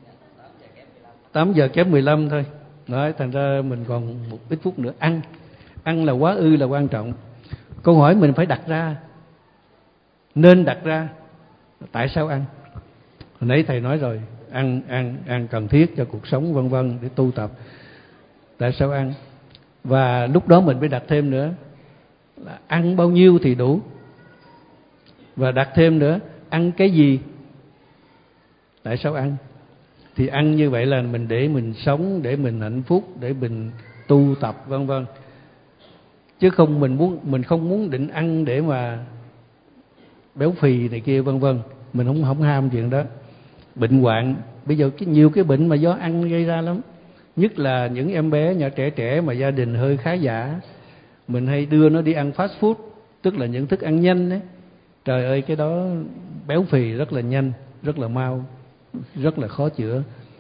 tám giờ kém mười lăm thôi. Nói thành ra mình còn một ít phút nữa. Ăn ăn là quá ư là quan trọng. Câu hỏi mình phải đặt ra, nên đặt ra, tại sao ăn? Hồi nãy thầy nói rồi, ăn ăn ăn cần thiết cho cuộc sống vân vân, để tu tập. Tại sao ăn? Và lúc đó mình phải đặt thêm nữa là ăn bao nhiêu thì đủ. Và đặt thêm nữa, ăn cái gì? Tại sao ăn? Thì ăn như vậy là mình để mình sống, để mình hạnh phúc, để mình tu tập vân vân. Chứ không mình muốn mình không muốn định ăn để mà béo phì này kia vân vân. Mình không không ham chuyện đó. Bệnh hoạn, bây giờ cái nhiều cái bệnh mà do ăn gây ra lắm. Nhất là những em bé nhỏ trẻ trẻ mà gia đình hơi khá giả, mình hay đưa nó đi ăn fast food, tức là những thức ăn nhanh đấy. Trời ơi, cái đó béo phì rất là nhanh, rất là mau, rất là khó chữa.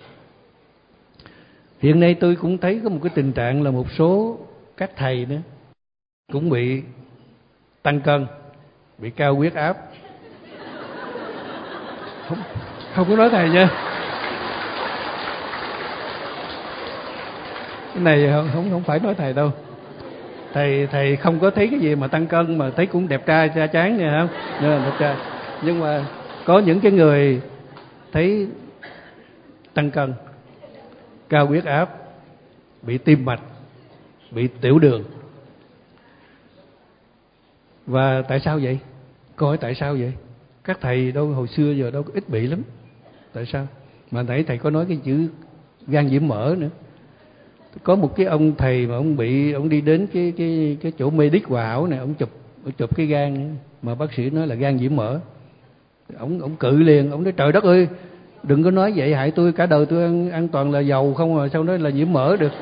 Hiện nay tôi cũng thấy có một cái tình trạng là một số các thầy nữa cũng bị tăng cân, bị cao huyết áp. Không, Không có nói thầy nha. Cái này không không không phải nói thầy đâu. Thầy thầy không có thấy cái gì mà tăng cân mà thấy cũng đẹp trai da trắng nè không? Nên đẹp trai. Nhưng mà có những cái người thấy tăng cân, cao huyết áp, bị tim mạch, bị tiểu đường. Và tại sao vậy? Câu hỏi tại sao vậy? Các thầy đâu hồi xưa giờ đâu ít bị lắm. Tại sao? Mà nãy thầy có nói cái chữ gan nhiễm mỡ nữa. Có một cái ông thầy mà ông bị, ông đi đến cái cái cái chỗ Medic Hòa Hảo này, ông chụp ông chụp cái gan mà bác sĩ nói là gan nhiễm mỡ. Ông ông cự liền, ông nói trời đất ơi, đừng có nói vậy, hại tôi, cả đời tôi ăn, ăn toàn là dầu không mà sao nói là nhiễm mỡ được.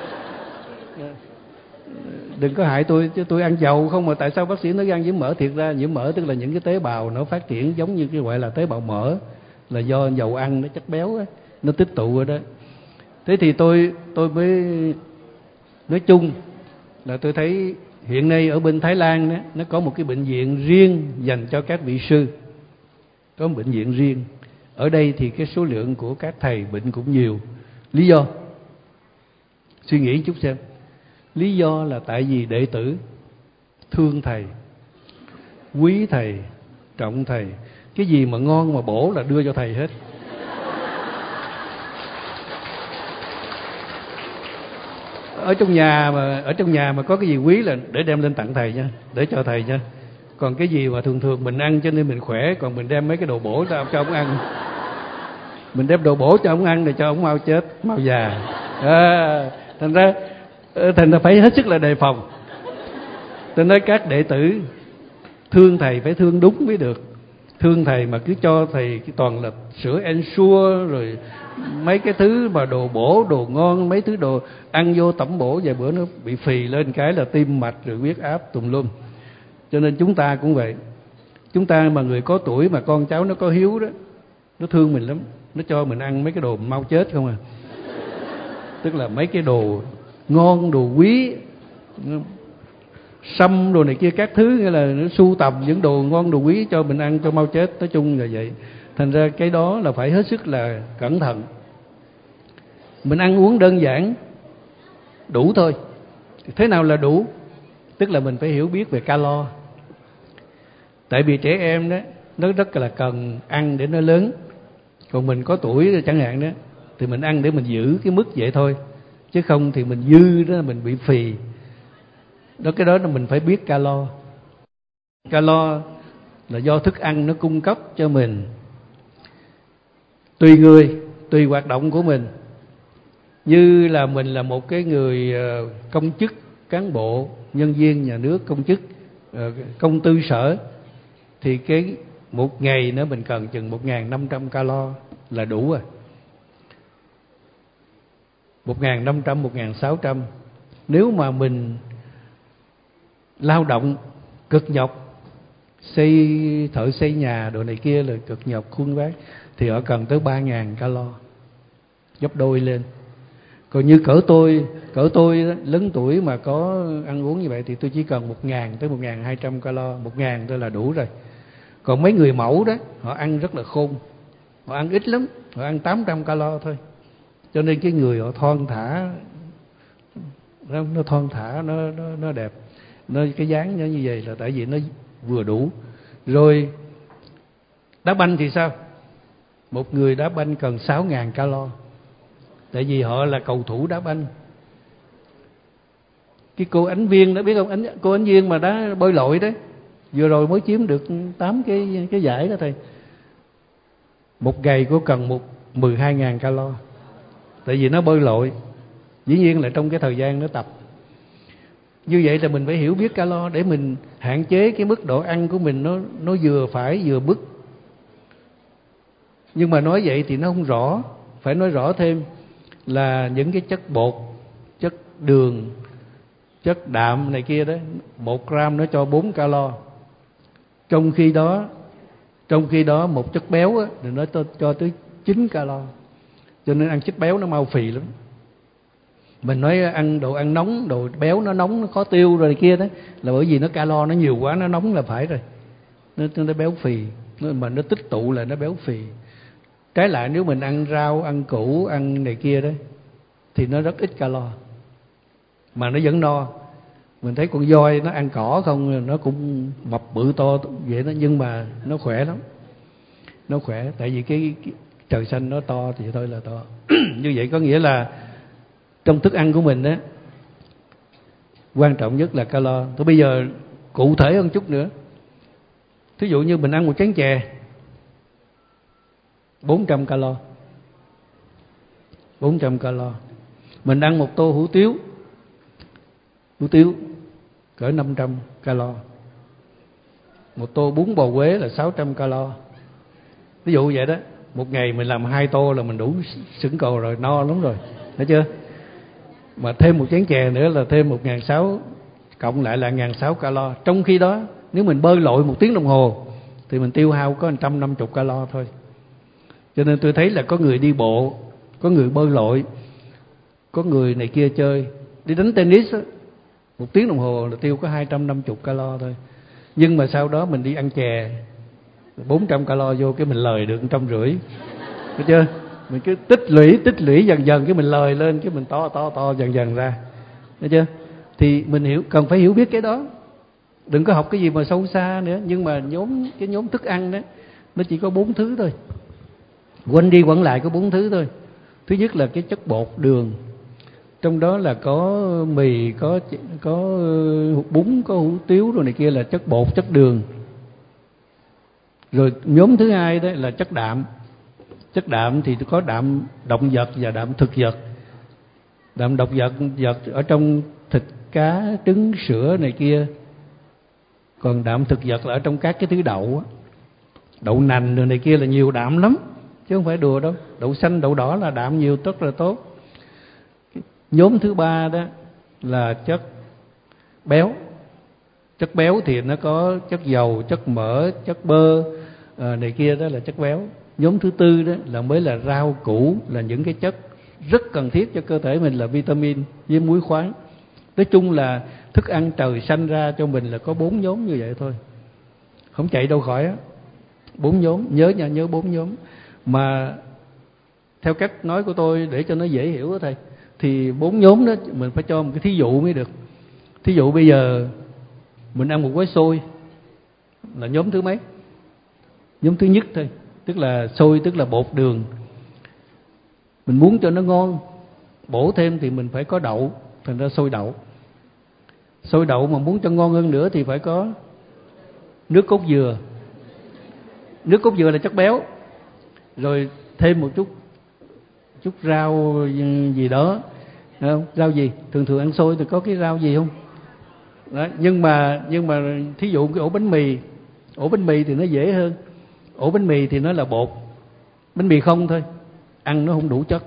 Đừng có hại tôi, chứ tôi ăn dầu không mà tại sao bác sĩ nói gan nhiễm mỡ? Thiệt ra nhiễm mỡ tức là những cái tế bào nó phát triển giống như cái gọi là tế bào mỡ, là do dầu ăn, nó chất béo á, nó tích tụ ở đó. Thế thì tôi tôi mới nói chung là tôi thấy hiện nay ở bên Thái Lan đó, nó có một cái bệnh viện riêng dành cho các vị sư, có một bệnh viện riêng. Ở đây thì cái số lượng của các thầy bệnh cũng nhiều. Lý do? Suy nghĩ chút xem. Lý do là tại vì đệ tử thương thầy, quý thầy, trọng thầy. Cái gì mà ngon mà bổ là đưa cho thầy hết. Ở trong nhà mà ở trong nhà mà có cái gì quý là để đem lên tặng thầy nha, để cho thầy nha. Còn cái gì mà thường thường mình ăn cho nên mình khỏe, còn mình đem mấy cái đồ bổ cho, cho ông ăn. Mình đem đồ bổ cho ông ăn để cho ông mau chết, mau già. À, thành ra thành ra phải hết sức là đề phòng. Tôi nói các đệ tử thương thầy phải thương đúng mới được. Thương thầy mà cứ cho thầy cái toàn là sữa Ensure rồi mấy cái thứ mà đồ bổ, đồ ngon, mấy thứ đồ ăn vô tẩm bổ, vài bữa nó bị phì lên cái là tim mạch rồi huyết áp tùm lum. Cho nên chúng ta cũng vậy. Chúng ta mà người có tuổi mà con cháu nó có hiếu đó, nó thương mình lắm, nó cho mình ăn mấy cái đồ mau chết không à. Tức là mấy cái đồ ngon, đồ quý, sâm đồ này kia các thứ, nghĩa là nó sưu tầm những đồ ngon đồ quý cho mình ăn cho mau chết. Nói chung là vậy. Thành ra cái đó là phải hết sức là cẩn thận. Mình ăn uống đơn giản đủ thôi. Thế nào là đủ? Tức là mình phải hiểu biết về calo. Tại vì trẻ em đó nó rất là cần ăn để nó lớn. Còn mình có tuổi chẳng hạn đó thì mình ăn để mình giữ cái mức vậy thôi, chứ không thì mình dư đó mình bị phì. Đó, cái đó là mình phải biết calo. Calo là do thức ăn nó cung cấp cho mình. Tùy người, tùy hoạt động của mình. Như là mình là một cái người công chức, cán bộ, nhân viên nhà nước, công chức, công tư sở, thì cái một ngày nữa mình cần chừng một nghìn năm trăm calo là đủ rồi. một nghìn năm trăm, một nghìn sáu trăm. Nếu mà mình lao động cực nhọc, xây thợ xây nhà đồ này kia là cực nhọc khuân vác, thì họ cần tới ba nghìn calo, gấp đôi lên. Còn như cỡ tôi, cỡ tôi đó, lớn tuổi mà có ăn uống như vậy thì tôi chỉ cần một nghìn tới một nghìn hai trăm calo, một nghìn thôi là đủ rồi. Còn mấy người mẫu đó, họ ăn rất là khôn, họ ăn ít lắm, họ ăn tám trăm calo thôi. Cho nên cái người họ thon thả, nó, nó thon thả, nó, nó, nó đẹp, nó cái dáng nó như vậy là tại vì nó vừa đủ. Rồi đá banh thì sao? Một người đá banh cần sáu nghìn calo, tại vì họ là cầu thủ đá banh. Cái cô Ánh Viên đó biết không? Ánh, cô Ánh Viên mà đá bơi lội đấy, vừa rồi mới chiếm được tám cái cái giải đó thầy. Một ngày cô cần một mười hai nghìn calo, tại vì nó bơi lội. Dĩ nhiên là trong cái thời gian nó tập. Như vậy là mình phải hiểu biết calo để mình hạn chế cái mức độ ăn của mình, nó nó vừa phải vừa bức. Nhưng mà nói vậy thì nó không rõ, phải nói rõ thêm là những cái chất bột, chất đường, chất đạm này kia đó, một gram nó cho bốn calo. Trong khi đó, trong khi đó một chất béo á, thì nó cho, cho tới chín calo. Cho nên ăn chất béo nó mau phì lắm. Mình nói ăn đồ ăn nóng, đồ béo nó nóng, nó khó tiêu rồi này kia đó, là bởi vì nó calo nó nhiều quá, nó nóng là phải rồi. Nó, nó béo phì, nó, mà nó tích tụ là nó béo phì. Trái lại nếu mình ăn rau, ăn củ, ăn này kia đó thì nó rất ít calo mà nó vẫn no. Mình thấy con voi nó ăn cỏ không nó cũng mập bự to vậy đó, nhưng mà nó khỏe lắm. Nó khỏe tại vì cái, cái trời xanh nó to thì thôi là to. Như vậy có nghĩa là trong thức ăn của mình á, quan trọng nhất là calo. Thôi bây giờ cụ thể hơn chút nữa. Thí dụ như mình ăn một chén chè bốn trăm calo. bốn trăm calo. Mình ăn một tô hủ tiếu. Hủ tiếu cỡ năm trăm calo. Một tô bún bò Huế là sáu trăm calo. Ví dụ vậy đó. Một ngày mình làm hai tô là mình đủ sững cồ rồi, no lắm rồi. Thấy chưa? Mà thêm một chén chè nữa là thêm một nghìn sáu trăm, cộng lại là một nghìn sáu trăm calo. Trong khi đó nếu mình bơi lội một tiếng đồng hồ thì mình tiêu hao có một trăm năm mươi calo thôi. Cho nên tôi thấy là có người đi bộ, có người bơi lội, có người này kia chơi, đi đánh tennis đó, một tiếng đồng hồ là tiêu có hai trăm năm mươi calo thôi. Nhưng mà sau đó mình đi ăn chè bốn trăm calo vô cái mình lời được một trăm rưỡi. Thấy chưa? Mình cứ tích lũy tích lũy dần dần cái mình lời lên, cái mình to to to dần dần ra. Thấy chưa? Thì mình hiểu, cần phải hiểu biết cái đó. Đừng có học cái gì mà sâu xa nữa. Nhưng mà nhóm cái nhóm thức ăn đó nó chỉ có bốn thứ thôi. Quanh đi quẩn lại có bốn thứ thôi. Thứ nhất là cái chất bột đường. Trong đó là có mì, có có bún, có hủ tiếu rồi này kia là chất bột, chất đường. Rồi nhóm thứ hai đó là chất đạm. Chất đạm thì có đạm động vật và đạm thực vật. Đạm động vật vật ở trong thịt, cá, trứng, sữa này kia. Còn đạm thực vật là ở trong các cái thứ đậu, đậu nành rồi này kia là nhiều đạm lắm, chứ không phải đùa đâu. Đậu xanh, đậu đỏ là đạm nhiều, rất là tốt. Nhóm thứ ba đó là chất béo. Chất béo thì nó có chất dầu, chất mỡ, chất bơ à, này kia, đó là chất béo. Nhóm thứ tư đó là mới là rau củ, là những cái chất rất cần thiết cho cơ thể mình là vitamin với muối khoáng. Nói chung là thức ăn trời sanh ra cho mình là có bốn nhóm như vậy thôi, không chạy đâu khỏi á. Bốn nhóm, nhớ nha, nhớ bốn nhóm. Mà theo cách nói của tôi để cho nó dễ hiểu đó thầy, thì bốn nhóm đó mình phải cho một cái thí dụ mới được. Thí dụ bây giờ mình ăn một gói xôi là nhóm thứ mấy? Nhóm thứ nhất thôi. Tức là xôi, tức là bột đường. Mình muốn cho nó ngon, bổ thêm thì mình phải có đậu, thành ra xôi đậu. Xôi đậu mà muốn cho ngon hơn nữa thì phải có nước cốt dừa. Nước cốt dừa là chất béo. Rồi thêm một chút chút rau gì đó, không? Rau gì? Thường thường ăn xôi thì có cái rau gì không? Đó. Nhưng mà nhưng mà thí dụ cái ổ bánh mì, ổ bánh mì thì nó dễ hơn. Ổ bánh mì thì nó là bột, bánh mì không thôi, ăn nó không đủ chất.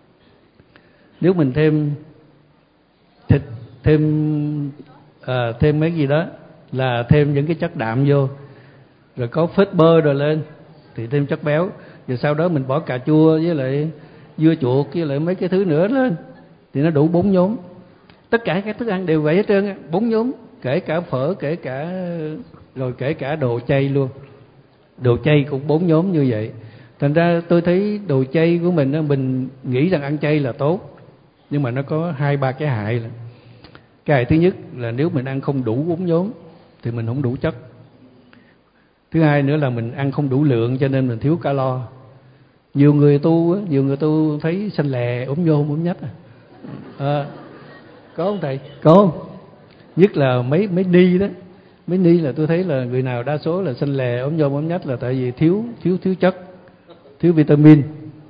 Nếu mình thêm thịt, thêm à, thêm mấy gì đó là thêm những cái chất đạm vô, rồi có phết bơ rồi lên thì thêm chất béo. Rồi sau đó mình bỏ cà chua với lại dưa chuột với lại mấy cái thứ nữa lên thì nó đủ bốn nhóm. Tất cả các thức ăn đều vậy hết trơn, bốn nhóm, kể cả phở, kể cả rồi kể cả đồ chay luôn. Đồ chay cũng bốn nhóm như vậy. Thành ra tôi thấy đồ chay của mình, mình nghĩ rằng ăn chay là tốt, nhưng mà nó có hai ba cái hại. Là cái hại thứ nhất là nếu mình ăn không đủ bốn nhóm thì mình không đủ chất. Thứ hai nữa là mình ăn không đủ lượng cho nên mình thiếu calo. Nhiều người tu, nhiều người tu thấy xanh lè, ốm nhôm, ốm nhách. À, có không thầy? Có không? Nhất là mấy mấy ni đó. Mấy ni là tôi thấy là người nào đa số là xanh lè, ốm nhôm, ốm nhách là tại vì thiếu thiếu thiếu chất, thiếu vitamin.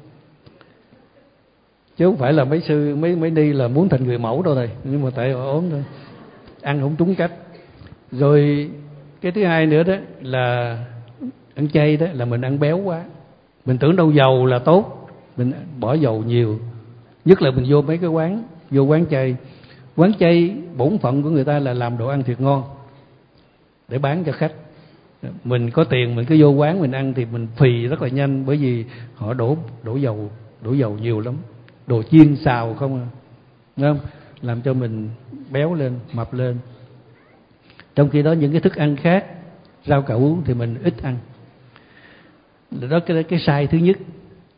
Chứ không phải là mấy sư mấy mấy ni là muốn thành người mẫu đâu thầy, nhưng mà tại họ ốm thôi, ăn không trúng cách. Rồi cái thứ hai nữa đó là ăn chay đó là mình ăn béo quá. Mình tưởng đâu dầu là tốt, mình bỏ dầu nhiều. Nhất là mình vô mấy cái quán, vô quán chay. Quán chay bổn phận của người ta là làm đồ ăn thiệt ngon để bán cho khách. Mình có tiền mình cứ vô quán mình ăn thì mình phì rất là nhanh, bởi vì họ đổ đổ dầu, đổ dầu nhiều lắm. Đồ chiên xào không à. Đúng không? Làm cho mình béo lên, mập lên. Trong khi đó những cái thức ăn khác, rau củ thì mình ít ăn. Đó cái cái sai thứ nhất.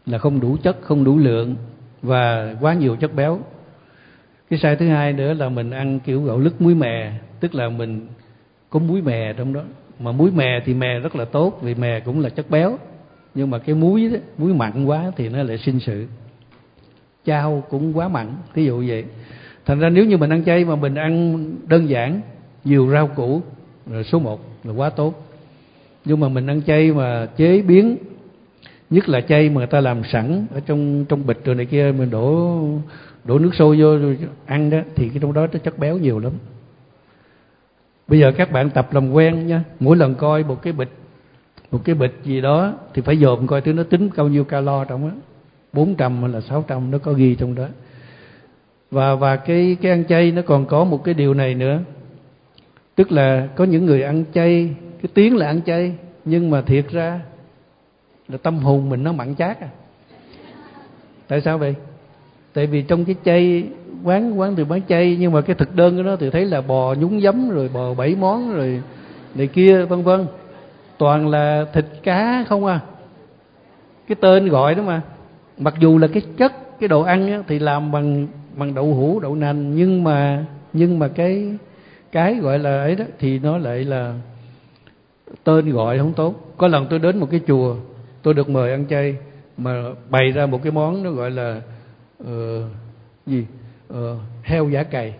là không đủ chất, không đủ lượng và quá nhiều chất béo. Cái sai thứ hai nữa là mình ăn kiểu gạo lứt muối mè, tức là mình có muối mè trong đó. Mà muối mè thì mè rất là tốt, vì mè cũng là chất béo, nhưng mà cái muối đó, muối mặn quá thì nó lại sinh sự. Chao cũng quá mặn, ví dụ vậy. Thành ra nếu như mình ăn chay mà mình ăn đơn giản, nhiều rau củ là số một, là quá tốt. Nhưng mà mình ăn chay mà chế biến, nhất là chay mà người ta làm sẵn ở trong trong bịch rồi này kia, mình đổ đổ nước sôi vô rồi ăn đó, thì cái trong đó nó chất béo nhiều lắm. Bây giờ các bạn tập làm quen nha, mỗi lần coi một cái bịch một cái bịch gì đó thì phải dòm coi thứ nó tính bao nhiêu calo trong đó, bốn trăm hay là sáu trăm, nó có ghi trong đó. Và và cái cái ăn chay nó còn có một cái điều này nữa, tức là có những người ăn chay, cái tiếng là ăn chay, nhưng mà thiệt ra là tâm hồn mình nó mặn chát à. Tại sao vậy? Tại vì trong cái chay, quán quán từ bán chay, nhưng mà cái thực đơn của nó thì thấy là bò nhúng giấm, rồi bò bảy món, rồi này kia vân vân, toàn là thịt cá không à. Cái tên gọi đó mà, mặc dù là cái chất, cái đồ ăn á, thì làm bằng bằng đậu hũ, đậu nành, nhưng mà nhưng mà cái cái gọi là ấy đó thì nó lại là tên gọi không tốt. Có lần tôi đến một cái chùa, tôi được mời ăn chay, mà bày ra một cái món nó gọi là uh, gì uh, heo giả cày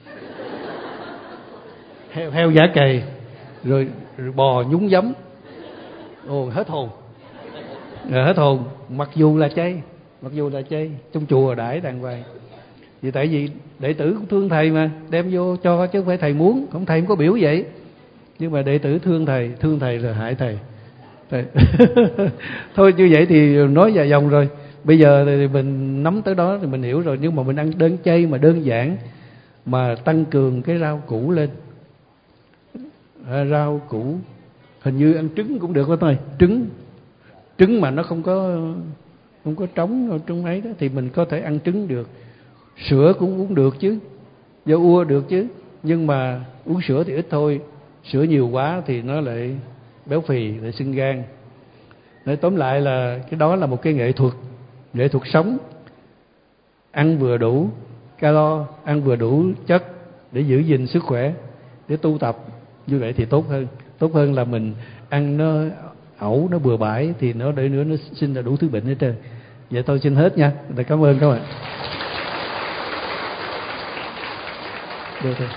heo, heo giả cày rồi, rồi bò nhúng giấm. Ồ, hết hồn. Rồi hết hồn, mặc dù là chay, mặc dù là chay, trong chùa đãi đàng hoàng. Vì tại vì đệ tử cũng thương thầy mà, đem vô cho, chứ không phải thầy muốn, không thầy không có biểu vậy. Nhưng mà đệ tử thương thầy, thương thầy là hại thầy. thầy. Thôi như vậy thì nói dài dòng rồi. Bây giờ thì mình nắm tới đó thì mình hiểu rồi. Nhưng mà mình ăn đơn chay mà đơn giản, mà tăng cường cái rau củ lên. À, rau củ, hình như ăn trứng cũng được đó thôi. Trứng trứng mà nó không có không có trống ở trong ấy đó, thì mình có thể ăn trứng được. Sữa cũng uống được chứ, dâu ua được chứ, nhưng mà uống sữa thì ít thôi. Sữa nhiều quá thì nó lại béo phì, lại sưng gan. Nói tóm lại là cái đó là một cái nghệ thuật, nghệ thuật sống. Ăn vừa đủ calo, ăn vừa đủ chất để giữ gìn sức khỏe, để tu tập, như vậy thì tốt hơn. Tốt hơn là mình ăn nó ẩu, nó bừa bãi, thì nó để nữa nó sinh ra đủ thứ bệnh hết trơn. Vậy tôi xin hết nha. Tôi cảm ơn các bạn. Được rồi.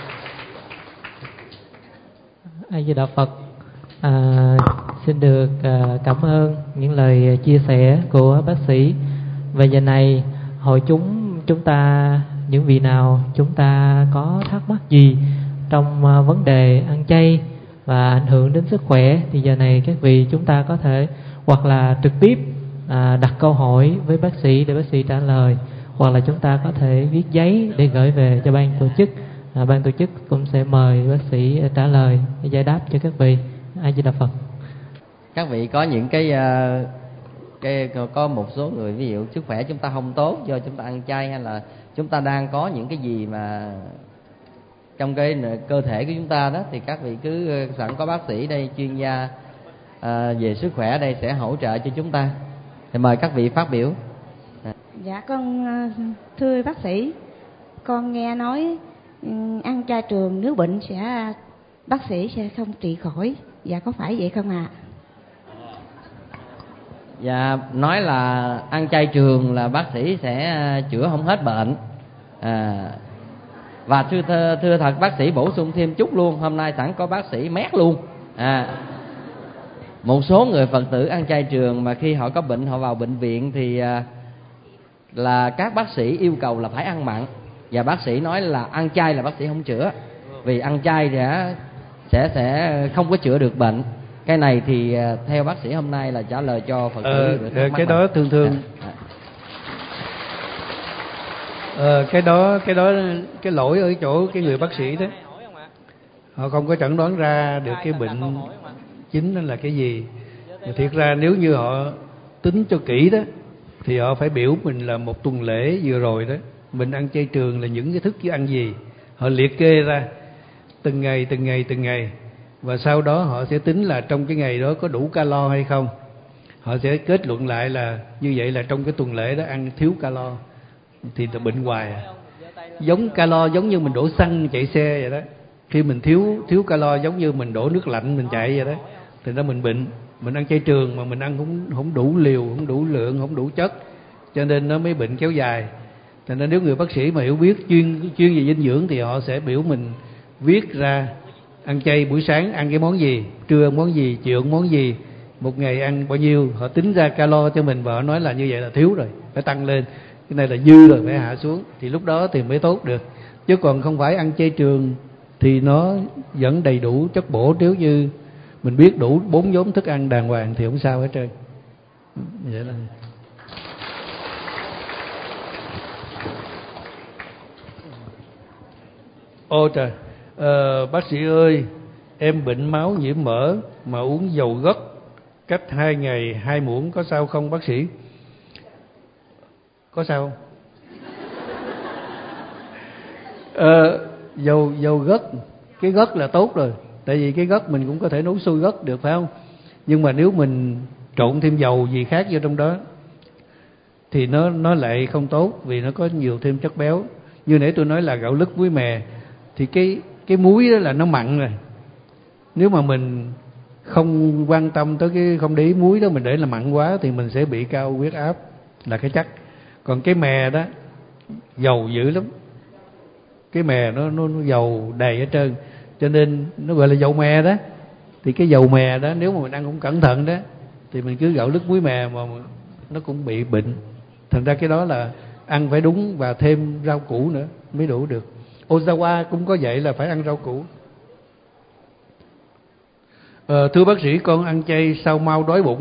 A Di Đà Phật. À, xin được à, cảm ơn những lời chia sẻ của bác sĩ. Về giờ này, hội chúng chúng ta, những vị nào chúng ta có thắc mắc gì trong à, vấn đề ăn chay và ảnh hưởng đến sức khỏe, thì giờ này các vị chúng ta có thể hoặc là trực tiếp à, đặt câu hỏi với bác sĩ để bác sĩ trả lời, hoặc là chúng ta có thể viết giấy để gửi về cho ban tổ chức. À, ban tổ chức cũng sẽ mời bác sĩ trả lời, giải đáp cho các vị. A Di Đà Phật. Các vị có những cái, uh, cái có một số người ví dụ sức khỏe chúng ta không tốt do chúng ta ăn chay, hay là chúng ta đang có những cái gì mà trong cái cơ thể của chúng ta đó, thì các vị cứ sẵn có bác sĩ đây, chuyên gia uh, về sức khỏe ở đây sẽ hỗ trợ cho chúng ta. Thì mời các vị phát biểu. À. Dạ con thưa bác sĩ, con nghe nói ăn chay trường nếu bệnh sẽ bác sĩ sẽ không trị khỏi, dạ có phải vậy không ạ? À? Dạ, nói là ăn chay trường là bác sĩ sẽ chữa không hết bệnh. À, và thưa, thưa, thưa thật bác sĩ bổ sung thêm chút luôn, hôm nay sẵn có bác sĩ mét luôn. À, một số người Phật tử ăn chay trường mà khi họ có bệnh, họ vào bệnh viện thì à, là các bác sĩ yêu cầu là phải ăn mặn, và bác sĩ nói là ăn chay là bác sĩ không chữa, vì ăn chay thì sẽ sẽ không có chữa được bệnh. Cái này thì theo bác sĩ hôm nay là trả lời cho Phật tử. Ờ, cái đó thường thường à, à. Ờ, cái đó cái đó cái lỗi ở chỗ cái người bác sĩ đó, họ không có chẩn đoán ra được cái bệnh chính đó là cái gì. Mà thiệt ra nếu như họ tính cho kỹ đó thì họ phải biểu mình là một tuần lễ vừa rồi đó mình ăn chay trường là những cái thức ăn gì, họ liệt kê ra từng ngày từng ngày từng ngày, và sau đó họ sẽ tính là trong cái ngày đó có đủ calo hay không. họ sẽ kết luận lại là như vậy là trong cái tuần lễ đó ăn thiếu calo thì bệnh hoài à. Giống calo giống như mình đổ xăng chạy xe vậy đó. Khi mình thiếu thiếu calo giống như mình đổ nước lạnh mình chạy vậy đó, thì đó mình bệnh. Mình ăn chay trường mà mình ăn không không đủ liều, không đủ lượng, không đủ chất, cho nên nó mới bệnh kéo dài. Cho nên nếu người bác sĩ mà hiểu biết chuyên chuyên về dinh dưỡng thì họ sẽ biểu mình viết ra ăn chay buổi sáng ăn cái món gì, trưa ăn món gì, chiều ăn món gì, một ngày ăn bao nhiêu, họ tính ra calo cho mình và họ nói là như vậy là thiếu rồi, phải tăng lên, cái này là dư rồi phải hạ xuống, thì lúc đó thì mới tốt được. Chứ còn không phải ăn chay trường thì nó vẫn đầy đủ chất bổ, nếu như mình biết đủ bốn nhóm thức ăn đàng hoàng thì không sao hết trơn. Vậy là ô trời, ờ, bác sĩ ơi, em bệnh máu nhiễm mỡ mà uống dầu gất cách hai ngày hai muỗng có sao không bác sĩ? Có sao không? Ờ, dầu dầu gất, cái gất là tốt rồi, tại vì cái gất mình cũng có thể nấu sôi gất được phải không? Nhưng mà nếu mình trộn thêm dầu gì khác vô trong đó thì nó nó lại không tốt, vì nó có nhiều thêm chất béo. Như nãy tôi nói là gạo lứt muối mè, thì cái cái muối đó là nó mặn rồi. Nếu mà mình không quan tâm tới cái, không để ý muối đó, mình để là mặn quá thì mình sẽ bị cao huyết áp là cái chắc. Còn cái mè đó dầu dữ lắm, cái mè nó, nó, nó dầu đầy hết trơn, cho nên nó gọi là dầu mè đó. Thì cái dầu mè đó nếu mà mình ăn không cẩn thận đó thì mình cứ gạo lứt muối mè mà nó cũng bị bệnh. Thành ra cái đó là ăn phải đúng và thêm rau củ nữa mới đủ được. Ozawa cũng có vậy, là phải ăn rau củ. Ờ, thưa bác sĩ, con ăn chay sao mau đói bụng?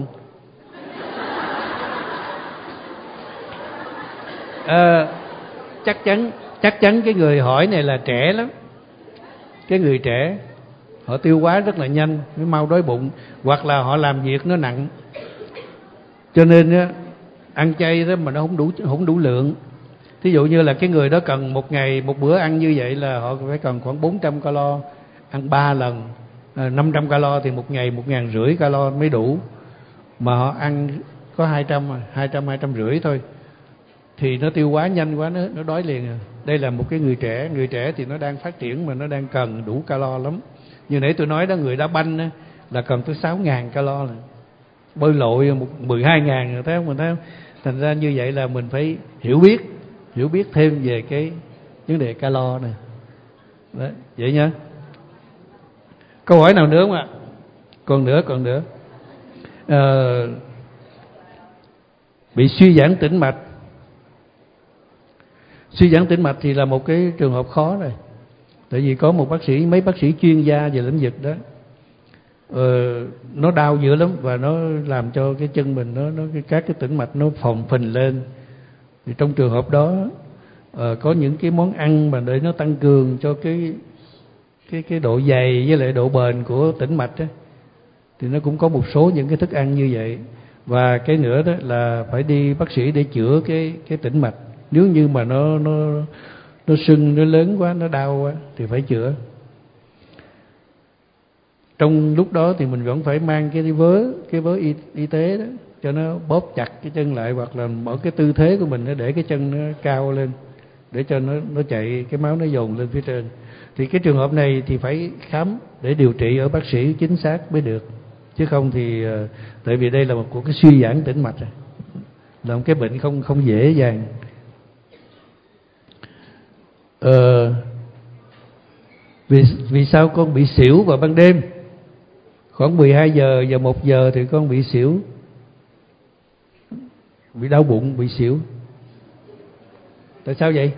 Ờ, chắc chắn chắc chắn cái người hỏi này là trẻ lắm. Cái người trẻ họ tiêu hóa rất là nhanh mới mau đói bụng, hoặc là họ làm việc nó nặng, cho nên á, ăn chay đó mà nó không đủ không đủ lượng. Thí dụ như là cái người đó cần một ngày một bữa ăn như vậy là họ phải cần khoảng bốn trăm calo, ăn ba lần à, năm trăm calo thì một ngày một ngàn rưỡi calo mới đủ, mà họ ăn có hai trăm hai trăm hai trăm rưỡi thôi thì nó tiêu hóa nhanh quá, nó nó đói liền à. Đây là một cái người trẻ, người trẻ thì nó đang phát triển mà nó đang cần đủ calo lắm. Như nãy tôi nói đó, người đá banh á, là cần tới sáu ngàn calo này. Bơi lội mười hai ngàn rồi, thấy không? Mình thấy không? Thành ra như vậy là mình phải hiểu biết hiểu biết thêm về cái vấn đề calo này. Đấy, vậy nha. Câu hỏi nào nữa không ạ? Còn nữa, còn nữa. À, bị suy giãn tĩnh mạch. Suy giãn tĩnh mạch thì là một cái trường hợp khó rồi. Tại vì có một bác sĩ, mấy bác sĩ chuyên gia về lĩnh vực đó, ờ, nó đau dữ lắm và nó làm cho cái chân mình nó nó các cái tĩnh mạch nó phồng phình lên. Thì trong trường hợp đó ờ, có những cái món ăn mà để nó tăng cường cho cái cái cái độ dày với lại độ bền của tĩnh mạch á, thì nó cũng có một số những cái thức ăn như vậy. Và cái nữa đó là phải đi bác sĩ để chữa cái cái tĩnh mạch. Nếu như mà nó nó nó sưng, nó lớn quá, nó đau quá thì phải chữa. Trong lúc đó thì mình vẫn phải mang cái vớ cái vớ y, y tế đó cho nó bóp chặt cái chân lại, hoặc là mở cái tư thế của mình để cái chân nó cao lên để cho nó nó chạy, cái máu nó dồn lên phía trên. Thì cái trường hợp này thì phải khám để điều trị ở bác sĩ chính xác mới được, chứ không thì tại vì đây là một cuộc cái suy giãn tĩnh mạch, là một cái bệnh không không dễ dàng. Ờ, vì vì sao con bị xỉu vào ban đêm? Khoảng mười hai giờ và một giờ thì con bị xỉu, bị đau bụng, bị xỉu. Tại sao vậy?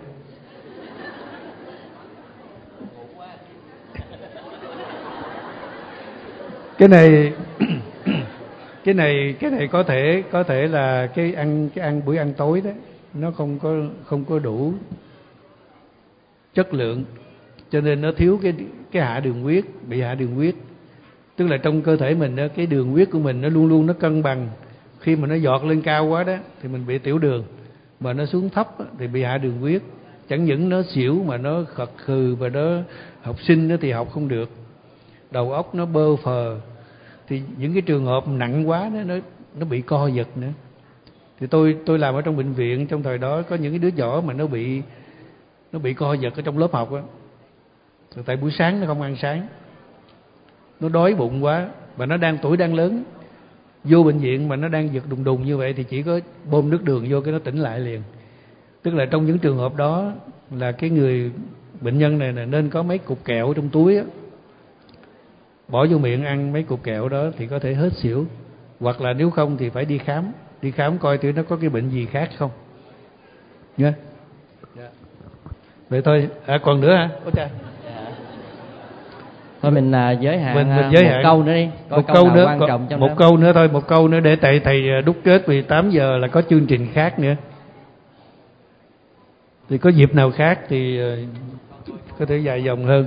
Cái này cái này cái này có thể có thể là cái ăn cái ăn bữa ăn tối đó nó không có không có đủ chất lượng, cho nên nó thiếu cái cái hạ đường huyết, bị hạ đường huyết. Tức là trong cơ thể mình đó, cái đường huyết của mình nó luôn luôn nó cân bằng. Khi mà nó giọt lên cao quá đó thì mình bị tiểu đường, mà nó xuống thấp thì bị hạ đường huyết. Chẳng những nó xỉu mà nó khật khừ, và nó học sinh đó thì học không được, đầu óc nó bơ phờ. Thì những cái trường hợp nặng quá đó, nó nó bị co giật nữa. Thì tôi tôi làm ở trong bệnh viện, trong thời đó có những cái đứa nhỏ mà nó bị nó bị co giật ở trong lớp học á. Tại buổi sáng nó không ăn sáng, nó đói bụng quá, và nó đang tuổi đang lớn, vô bệnh viện mà nó đang giật đùng đùng như vậy thì chỉ có bơm nước đường vô cái nó tỉnh lại liền. Tức là trong những trường hợp đó là cái người bệnh nhân này là nên có mấy cục kẹo trong túi á, bỏ vô miệng ăn mấy cục kẹo đó thì có thể hết xỉu, hoặc là nếu không thì phải đi khám, đi khám coi thử nó có cái bệnh gì khác không nhé. Yeah. Vậy thôi. À, còn nữa hả? Ôi trời. Thôi mình uh, giới hạn, mình, mình giới một hạn. câu nữa đi. Coi một câu, câu nào nữa, quan trọng trong một đó. câu nữa thôi, một câu nữa để thầy thầy đúc kết, vì tám giờ là có chương trình khác nữa. Thì có dịp nào khác thì uh, có thể dài dòng hơn.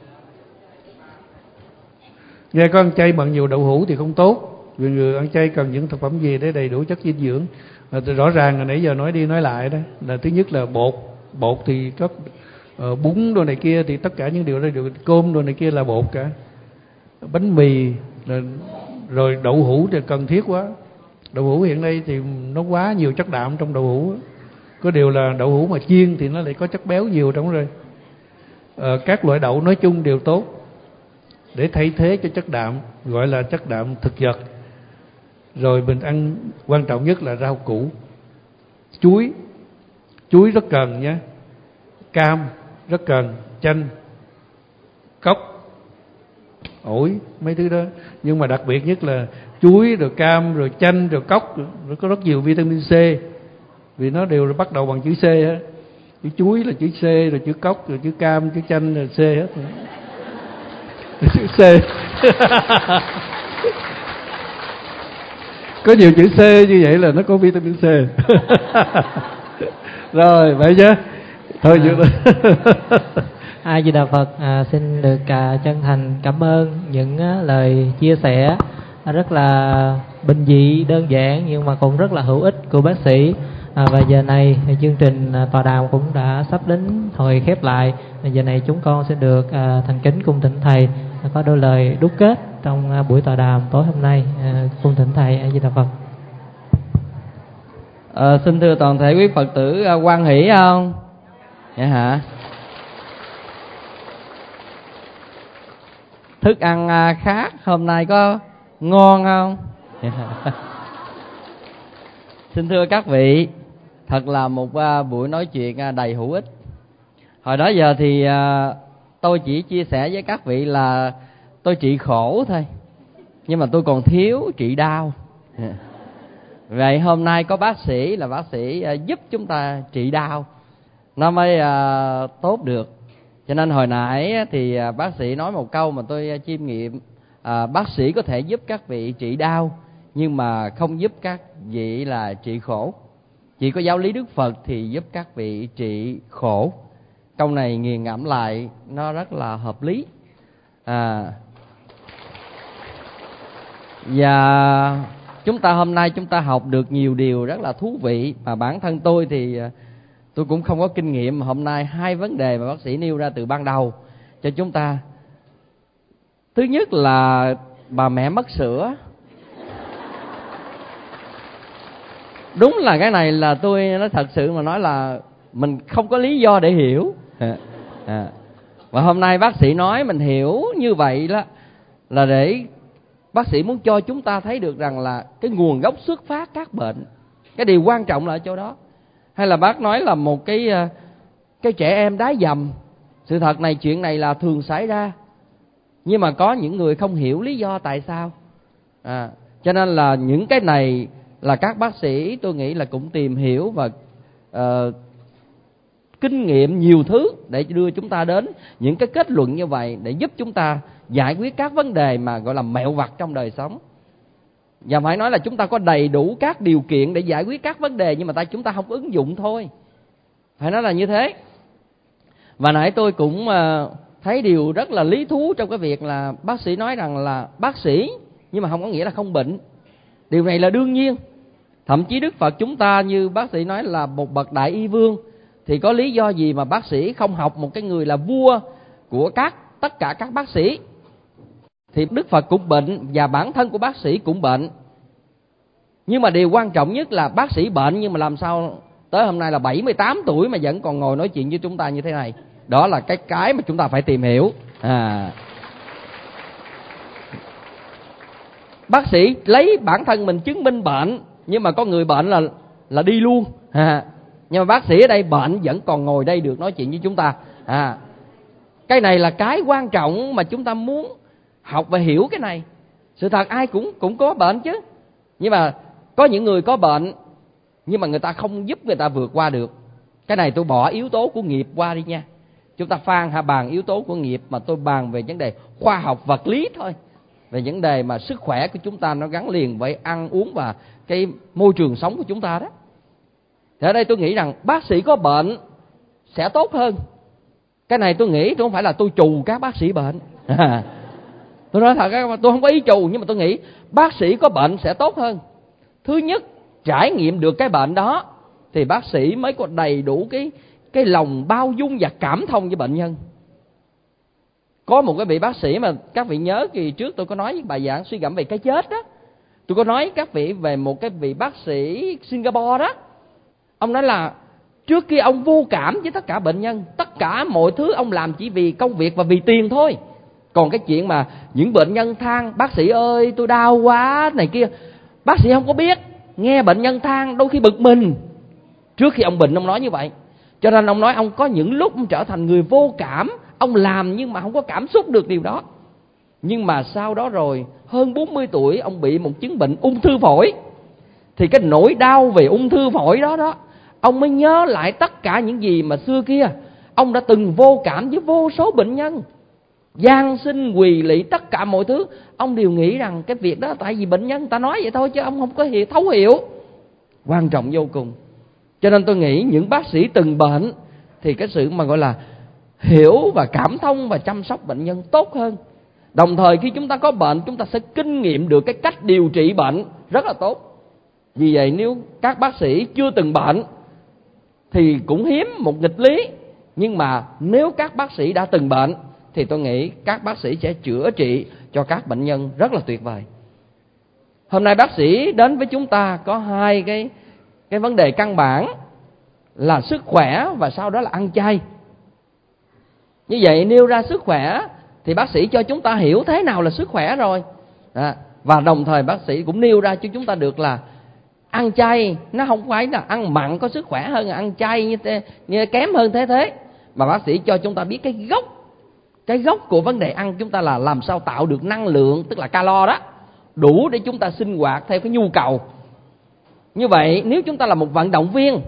Nghe có ăn chay bằng nhiều đậu hũ thì không tốt, vì người ăn chay cần những thực phẩm gì để đầy đủ chất dinh dưỡng. À, rõ ràng là nãy giờ nói đi nói lại đó, là thứ nhất là bột, bột thì có uh, bún đồ này kia thì tất cả những điều đó đều, cơm đồ này kia là bột cả, bánh mì là, rồi đậu hũ thì cần thiết quá. Đậu hũ hiện nay thì nó quá nhiều chất đạm trong đậu hũ, có điều là đậu hũ mà chiên thì nó lại có chất béo nhiều trong rồi. À, các loại đậu nói chung đều tốt để thay thế cho chất đạm, gọi là chất đạm thực vật. Rồi mình ăn, quan trọng nhất là rau củ, chuối, chuối rất cần nhé, cam rất cần, chanh, cóc, ổi, mấy thứ đó. Nhưng mà đặc biệt nhất là chuối, rồi cam, rồi chanh, rồi cóc, rồi có rất nhiều vitamin C, vì nó đều bắt đầu bằng chữ C hết. Chữ chuối là chữ C, rồi chữ cóc, rồi chữ cam, chữ chanh là C hết. Chữ C. Có nhiều chữ C như vậy là nó có vitamin C. Rồi vậy chứ. Thôi à, chứ. A Di Đà Phật. À, xin được à, chân thành cảm ơn những á, lời chia sẻ à, rất là bình dị, đơn giản nhưng mà cũng rất là hữu ích của bác sĩ. À, và giờ này chương trình à, tọa đàm cũng đã sắp đến hồi khép lại. À, giờ này chúng con sẽ được à, thành kính cung thỉnh thầy à, có đôi lời đúc kết trong à, buổi tọa đàm tối hôm nay. À, cung thỉnh thầy. A Di Đà Phật. À, xin thưa toàn thể quý Phật tử uh, hoan hỷ không? Dạ hả? Thức ăn uh, khác hôm nay có ngon không? Xin thưa các vị, thật là một uh, buổi nói chuyện uh, đầy hữu ích. Hồi đó giờ thì uh, tôi chỉ chia sẻ với các vị là tôi trị khổ thôi, nhưng mà tôi còn thiếu trị đau. Vậy hôm nay có bác sĩ là bác sĩ uh, giúp chúng ta trị đau, nó mới uh, tốt được. Cho nên hồi nãy thì uh, bác sĩ nói một câu mà tôi uh, chiêm nghiệm, uh, bác sĩ có thể giúp các vị trị đau nhưng mà không giúp các vị là trị khổ. Chỉ có giáo lý Đức Phật thì giúp các vị trị khổ. Câu này nghiền ngẫm lại nó rất là hợp lý. À, và chúng ta hôm nay chúng ta học được nhiều điều rất là thú vị, mà bản thân tôi thì tôi cũng không có kinh nghiệm. Hôm nay hai vấn đề mà bác sĩ nêu ra từ ban đầu cho chúng ta. Thứ nhất là bà mẹ mất sữa. Đúng là cái này là tôi nói thật sự mà nói là mình không có lý do để hiểu. À, và hôm nay bác sĩ nói mình hiểu như vậy đó là để bác sĩ muốn cho chúng ta thấy được rằng là cái nguồn gốc xuất phát các bệnh, cái điều quan trọng là ở chỗ đó. Hay là bác nói là một cái cái trẻ em đái dầm, sự thật này, chuyện này là thường xảy ra, nhưng mà có những người không hiểu lý do tại sao. À, cho nên là những cái này là các bác sĩ tôi nghĩ là cũng tìm hiểu và uh, kinh nghiệm nhiều thứ để đưa chúng ta đến những cái kết luận như vậy, để giúp chúng ta giải quyết các vấn đề mà gọi là mẹo vặt trong đời sống. Và phải nói là chúng ta có đầy đủ các điều kiện để giải quyết các vấn đề, nhưng mà ta chúng ta không ứng dụng thôi. Phải nói là như thế. Và nãy tôi cũng uh, thấy điều rất là lý thú trong cái việc là bác sĩ nói rằng là bác sĩ nhưng mà không có nghĩa là không bệnh. Điều này là đương nhiên. Thậm chí Đức Phật chúng ta như bác sĩ nói là một bậc đại y vương, thì có lý do gì mà bác sĩ không học một cái người là vua của các tất cả các bác sĩ? Thì Đức Phật cũng bệnh và bản thân của bác sĩ cũng bệnh. Nhưng mà điều quan trọng nhất là bác sĩ bệnh, nhưng mà làm sao tới hôm nay là bảy mươi tám tuổi mà vẫn còn ngồi nói chuyện với chúng ta như thế này. Đó là cái cái mà chúng ta phải tìm hiểu. À. Bác sĩ lấy bản thân mình chứng minh bệnh, nhưng mà có người bệnh là là đi luôn. À. Nhưng mà bác sĩ ở đây bệnh vẫn còn ngồi đây được nói chuyện với chúng ta. À. Cái này là cái quan trọng mà chúng ta muốn học và hiểu cái này. Sự thật ai cũng cũng có bệnh chứ. Nhưng mà có những người có bệnh nhưng mà người ta không giúp người ta vượt qua được. Cái này tôi bỏ yếu tố của nghiệp qua đi nha. Chúng ta phan hạ bàn yếu tố của nghiệp, mà tôi bàn về vấn đề khoa học vật lý thôi. Về vấn đề mà sức khỏe của chúng ta nó gắn liền với ăn uống và cái môi trường sống của chúng ta đó. Thì ở đây tôi nghĩ rằng bác sĩ có bệnh sẽ tốt hơn. Cái này tôi nghĩ tôi không phải là tôi trù các bác sĩ bệnh. À, tôi nói thật, tôi không có ý trù, nhưng mà tôi nghĩ bác sĩ có bệnh sẽ tốt hơn. Thứ nhất, trải nghiệm được cái bệnh đó thì bác sĩ mới có đầy đủ cái cái lòng bao dung và cảm thông với bệnh nhân. Có một cái vị bác sĩ mà các vị nhớ kỳ trước tôi có nói với bài giảng suy gẫm về cái chết đó. Tôi có nói các vị về một cái vị bác sĩ Singapore đó. Ông nói là trước kia ông vô cảm với tất cả bệnh nhân, tất cả mọi thứ ông làm chỉ vì công việc và vì tiền thôi. Còn cái chuyện mà những bệnh nhân than bác sĩ ơi tôi đau quá này kia, bác sĩ không có biết. Nghe bệnh nhân than đôi khi bực mình. Trước khi ông bệnh ông nói như vậy. Cho nên ông nói ông có những lúc ông trở thành người vô cảm. Ông làm nhưng mà không có cảm xúc được điều đó. Nhưng mà sau đó rồi hơn bốn mươi tuổi ông bị một chứng bệnh ung thư phổi. Thì cái nỗi đau về ung thư phổi đó đó, ông mới nhớ lại tất cả những gì mà xưa kia ông đã từng vô cảm với vô số bệnh nhân, gian sinh quỳ lị tất cả mọi thứ. Ông đều nghĩ rằng cái việc đó tại vì bệnh nhân ta nói vậy thôi, chứ ông không có hiểu, thấu hiểu. Quan trọng vô cùng. Cho nên tôi nghĩ những bác sĩ từng bệnh thì cái sự mà gọi là hiểu và cảm thông và chăm sóc bệnh nhân tốt hơn. Đồng thời khi chúng ta có bệnh, chúng ta sẽ kinh nghiệm được cái cách điều trị bệnh rất là tốt. Vì vậy nếu các bác sĩ chưa từng bệnh thì cũng hiếm một nghịch lý. Nhưng mà nếu các bác sĩ đã từng bệnh thì tôi nghĩ các bác sĩ sẽ chữa trị cho các bệnh nhân rất là tuyệt vời. Hôm nay bác sĩ đến với chúng ta có hai cái, cái vấn đề căn bản là sức khỏe và sau đó là ăn chay. Như vậy nêu ra sức khỏe thì bác sĩ cho chúng ta hiểu thế nào là sức khỏe rồi. À, và đồng thời bác sĩ cũng nêu ra cho chúng ta được là ăn chay nó không phải là ăn mặn có sức khỏe hơn, ăn chay như, thế, như kém hơn thế thế. Mà bác sĩ cho chúng ta biết cái gốc, cái gốc của vấn đề ăn chúng ta là làm sao tạo được năng lượng, tức là calo đó, đủ để chúng ta sinh hoạt theo cái nhu cầu. Như vậy nếu chúng ta là một vận động viên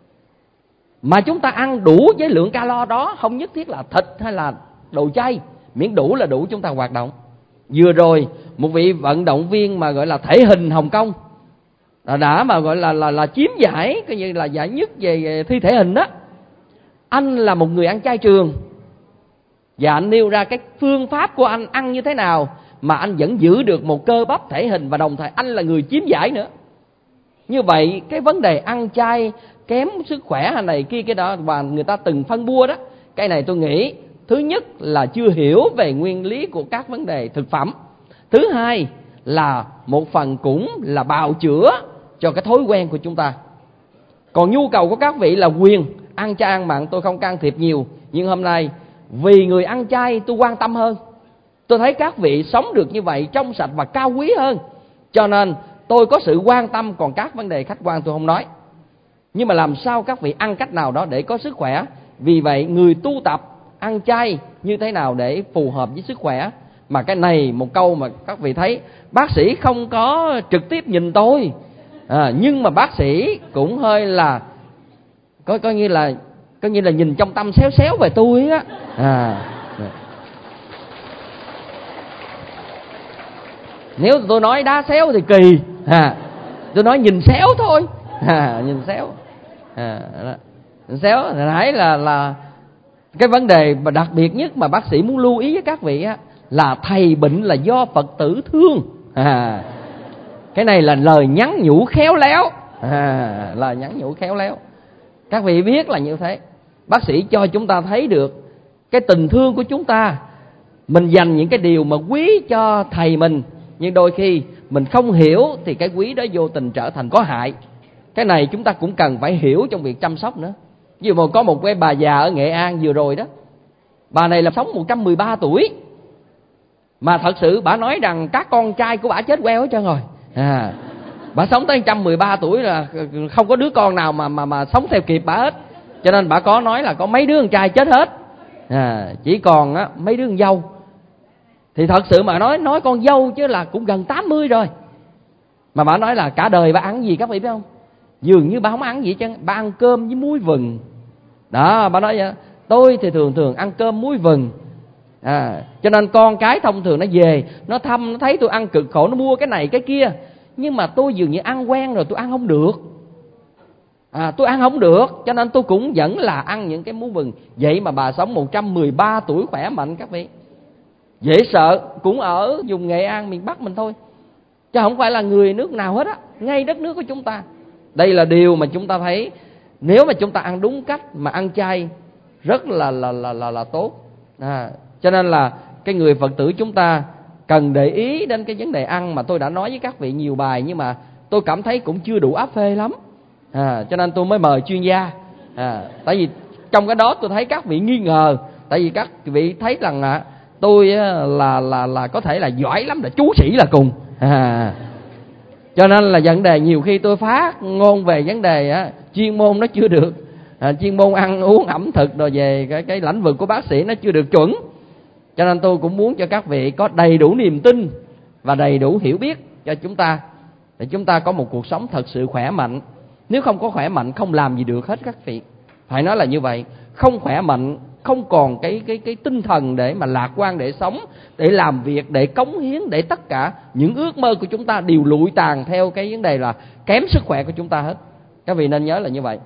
mà chúng ta ăn đủ với lượng calo đó, không nhất thiết là thịt hay là đồ chay, miễn đủ là đủ chúng ta hoạt động. Vừa rồi một vị vận động viên mà gọi là thể hình Hồng Kông đã mà gọi là là là chiếm giải, coi như là giải nhất về thi thể hình đó. Anh là một người ăn chay trường và anh nêu ra cái phương pháp của anh ăn như thế nào mà anh vẫn giữ được một cơ bắp thể hình, và đồng thời anh là người chiếm giải nữa. Như vậy cái vấn đề ăn chay kém sức khỏe hay này kia cái đó và người ta từng phân bua đó, cái này tôi nghĩ thứ nhất là chưa hiểu về nguyên lý của các vấn đề thực phẩm. Thứ hai là một phần cũng là bào chữa cho cái thói quen của chúng ta. Còn nhu cầu của các vị là quyền ăn chay ăn mặn tôi không can thiệp nhiều. Nhưng hôm nay vì người ăn chay tôi quan tâm hơn. Tôi thấy các vị sống được như vậy trong sạch và cao quý hơn, cho nên tôi có sự quan tâm. Còn các vấn đề khách quan tôi không nói. Nhưng mà làm sao các vị ăn cách nào đó để có sức khỏe. Vì vậy người tu tập ăn chay như thế nào để phù hợp với sức khỏe. Mà cái này một câu mà các vị thấy bác sĩ không có trực tiếp nhìn tôi, à, nhưng mà bác sĩ cũng hơi là coi coi như là coi như là nhìn trong tâm xéo xéo về tôi á. À, nếu tôi nói đá xéo thì kỳ, à, tôi nói nhìn xéo thôi, à, nhìn xéo, à, nhìn xéo thì thấy là là cái vấn đề mà đặc biệt nhất mà bác sĩ muốn lưu ý với các vị á là thầy bệnh là do Phật tử thương. À, cái này là lời nhắn nhủ khéo léo, à, lời nhắn nhủ khéo léo. Các vị biết là như thế. Bác sĩ cho chúng ta thấy được cái tình thương của chúng ta. Mình dành những cái điều mà quý cho thầy mình, nhưng đôi khi mình không hiểu thì cái quý đó vô tình trở thành có hại. Cái này chúng ta cũng cần phải hiểu trong việc chăm sóc nữa. Ví dụ mà có một cái bà già ở Nghệ An vừa rồi đó, bà này là sống một trăm mười ba tuổi, mà thật sự bà nói rằng các con trai của bà chết queo hết trơn rồi. À, bà sống tới một trăm mười ba tuổi là không có đứa con nào mà mà mà sống theo kịp bà hết. Cho nên bà có nói là có mấy đứa con trai chết hết, à, chỉ còn á, mấy đứa con dâu. Thì thật sự mà nói nói con dâu chứ là cũng gần tám mươi rồi. Mà bà nói là cả đời bà ăn gì các vị biết không? Dường như bà không ăn gì chứ, bà ăn cơm với muối vừng. Đó, bà nói vậy. Tôi thì thường thường ăn cơm muối vừng. À, cho nên con cái thông thường nó về, nó thăm, nó thấy tôi ăn cực khổ, nó mua cái này cái kia. Nhưng mà tôi dường như ăn quen rồi, tôi ăn không được. À, tôi ăn không được, cho nên tôi cũng vẫn là ăn những cái muối vừng. Vậy mà bà sống một trăm mười ba tuổi khỏe mạnh các vị. Dễ sợ, cũng ở vùng Nghệ An miền Bắc mình thôi, chứ không phải là người nước nào hết á, ngay đất nước của chúng ta. Đây là điều mà chúng ta thấy, nếu mà chúng ta ăn đúng cách mà ăn chay rất là là là là, là tốt. À, cho nên là cái người Phật tử chúng ta cần để ý đến cái vấn đề ăn, mà tôi đã nói với các vị nhiều bài nhưng mà tôi cảm thấy cũng chưa đủ áp phê lắm. À, cho nên tôi mới mời chuyên gia. À, tại vì trong cái đó tôi thấy các vị nghi ngờ, tại vì các vị thấy rằng à, tôi là là là có thể là giỏi lắm, là chú sĩ là cùng. À, cho nên là vấn đề nhiều khi tôi phát ngôn về vấn đề á, chuyên môn nó chưa được, à, chuyên môn ăn uống ẩm thực rồi về cái cái lĩnh vực của bác sĩ nó chưa được chuẩn. Cho nên tôi cũng muốn cho các vị có đầy đủ niềm tin và đầy đủ hiểu biết cho chúng ta, để chúng ta có một cuộc sống thật sự khỏe mạnh. Nếu không có khỏe mạnh không làm gì được hết các vị. Phải nói là như vậy. Không khỏe mạnh, không còn cái cái cái tinh thần để mà lạc quan, để sống, để làm việc, để cống hiến, để tất cả những ước mơ của chúng ta đều lụi tàn theo cái vấn đề là kém sức khỏe của chúng ta hết. Các vị nên nhớ là như vậy.